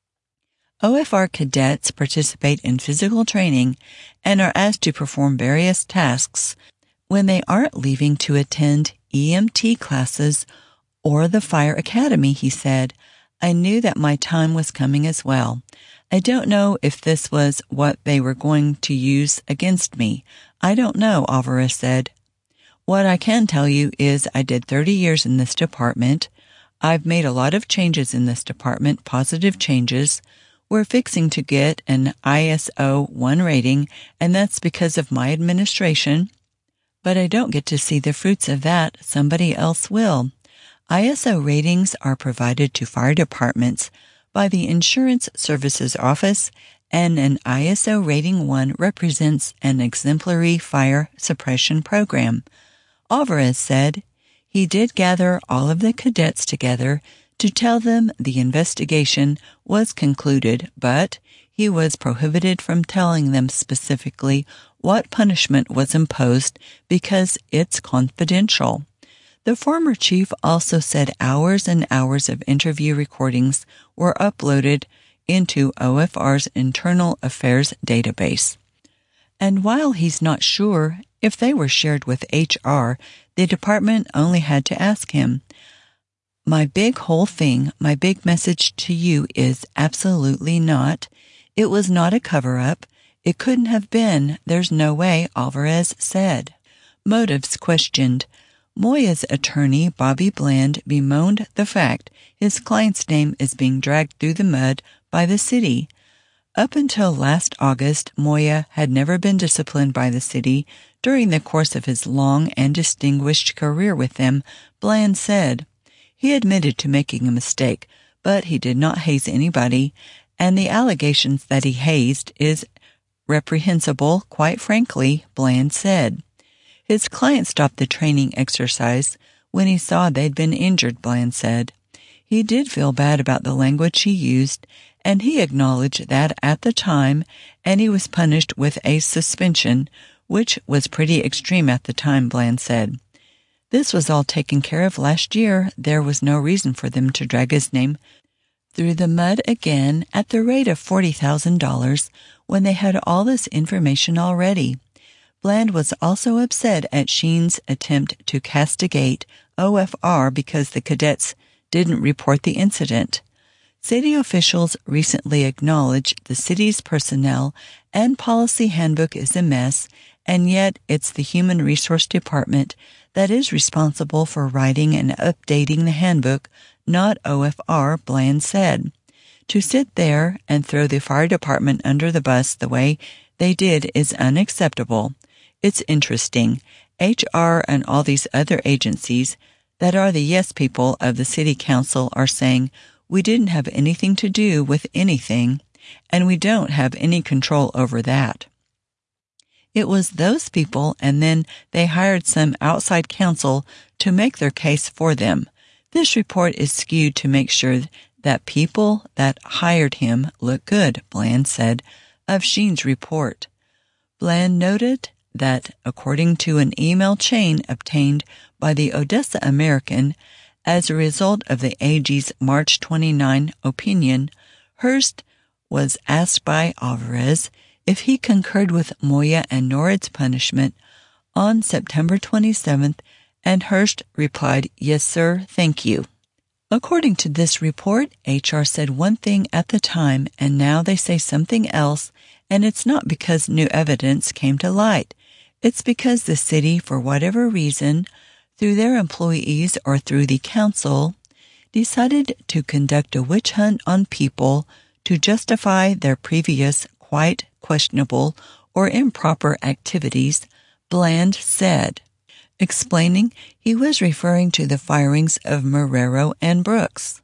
O F R cadets participate in physical training and are asked to perform various tasks when they aren't leaving to attend E M T classes or the fire academy, he said. I knew that my time was coming as well. I don't know if this was what they were going to use against me. I don't know, Alvarez said. What I can tell you is I did thirty years in this department. I've made a lot of changes in this department, positive changes. We're fixing to get an I S O one rating, and that's because of my administration. But I don't get to see the fruits of that. Somebody else will. I S O ratings are provided to fire departments by the Insurance Services Office, and an I S O rating one represents an exemplary fire suppression program. Alvarez said he did gather all of the cadets together to tell them the investigation was concluded, but he was prohibited from telling them specifically what punishment was imposed because it's confidential. The former chief also said hours and hours of interview recordings were uploaded into O F R's Internal Affairs database. And while he's not sure if they were shared with H R, the department only had to ask him. My big whole thing, my big message to you is absolutely not. It was not a cover-up. It couldn't have been. There's no way, Alvarez said. Motives questioned. Moya's attorney, Bobby Bland, bemoaned the fact his client's name is being dragged through the mud by the city. Up until last August, Moya had never been disciplined by the city during the course of his long and distinguished career with them, Bland said. He admitted to making a mistake, but he did not haze anybody, and the allegations that he hazed is reprehensible, quite frankly, Bland said. His client stopped the training exercise when he saw they'd been injured, Bland said. He did feel bad about the language he used, and he acknowledged that at the time, and he was punished with a suspension, which was pretty extreme at the time, Bland said. This was all taken care of last year. There was no reason for them to drag his name through the mud again at the rate of forty thousand dollars when they had all this information already. Bland was also upset at Sheen's attempt to castigate O F R because the cadets didn't report the incident. City officials recently acknowledged the city's personnel and policy handbook is a mess, and yet it's the Human Resource Department that is responsible for writing and updating the handbook, not O F R, Bland said. To sit there and throw the fire department under the bus the way they did is unacceptable. It's interesting. H R and all these other agencies that are the yes people of the city council are saying, we didn't have anything to do with anything, and we don't have any control over that. It was those people, and then they hired some outside counsel to make their case for them. This report is skewed to make sure that people that hired him look good, Bland said of Sheen's report. Bland noted that, according to an email chain obtained by the Odessa American, as a result of the A G's March twenty-ninth opinion, Hearst was asked by Alvarez if he concurred with Moya and Norrid's punishment on September twenty-seventh, and Hearst replied, yes, sir, thank you. According to this report, H R said one thing at the time, and now they say something else, and it's not because new evidence came to light. It's because the city, for whatever reason, through their employees or through the council, decided to conduct a witch hunt on people to justify their previous quite questionable or improper activities, Bland said, explaining he was referring to the firings of Marrero and Brooks.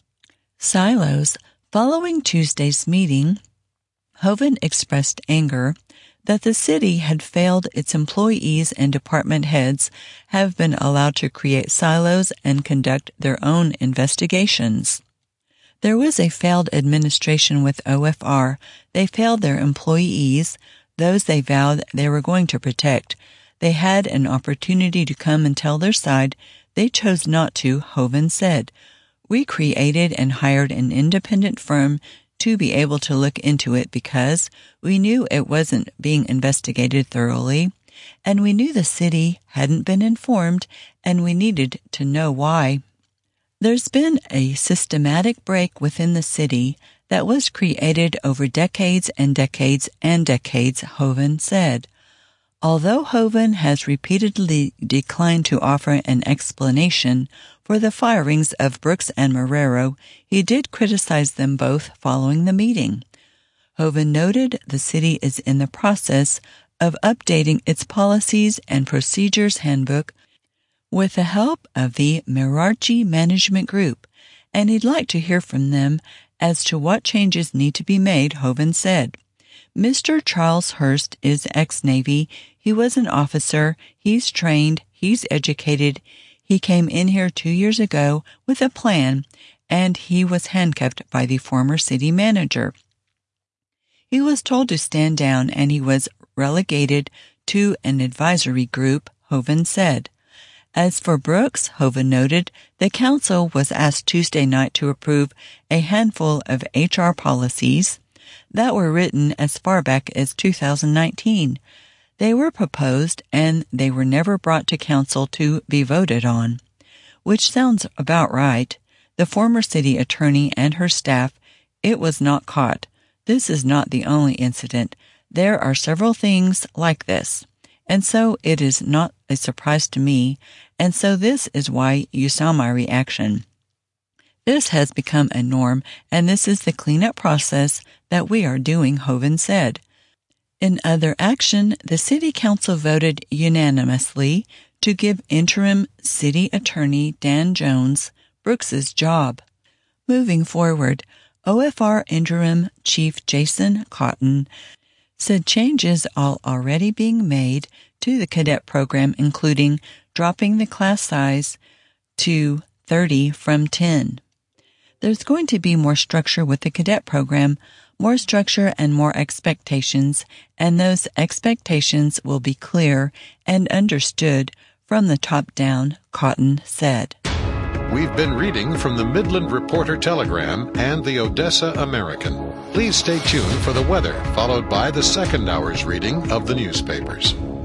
Silos. Following Tuesday's meeting, Hoven expressed anger that the city had failed its employees and department heads have been allowed to create silos and conduct their own investigations. There was a failed administration with O F R. They failed their employees, those they vowed they were going to protect. They had an opportunity to come and tell their side. They chose not to, Hoven said. We created and hired an independent firm to be able to look into it because we knew it wasn't being investigated thoroughly, and we knew the city hadn't been informed, and we needed to know why. There's been a systematic break within the city that was created over decades and decades and decades, Hoven said. Although Hoven has repeatedly declined to offer an explanation for the firings of Brooks and Marrero, he did criticize them both following the meeting. Hoven noted the city is in the process of updating its policies and procedures handbook with the help of the Merachi Management Group, and he'd like to hear from them as to what changes need to be made, Hoven said. Mister Charles Hurst is ex-Navy. He was an officer. He's trained. He's educated. He came in here two years ago with a plan, and he was handcuffed by the former city manager. He was told to stand down, and he was relegated to an advisory group, Hoven said. As for Brooks, Hoven noted, the council was asked Tuesday night to approve a handful of H R policies that were written as far back as two thousand nineteen. They were proposed and they were never brought to council to be voted on, which sounds about right. The former city attorney and her staff, it was not caught. This is not the only incident. There are several things like this. And so it is not a surprise to me, and so this is why you saw my reaction. This has become a norm, and this is the cleanup process that we are doing, Hoven said. In other action, the City Council voted unanimously to give interim City Attorney Dan Jones Brooks's job. Moving forward, O F R Interim Chief Jason Cotton said changes are already being made to the cadet program, including dropping the class size to thirty from ten. There's going to be more structure with the cadet program, more structure and more expectations, and those expectations will be clear and understood from the top down, Cotton said. We've been reading from the Midland Reporter Telegram and the Odessa American. Please stay tuned for the weather, followed by the second hour's reading of the newspapers.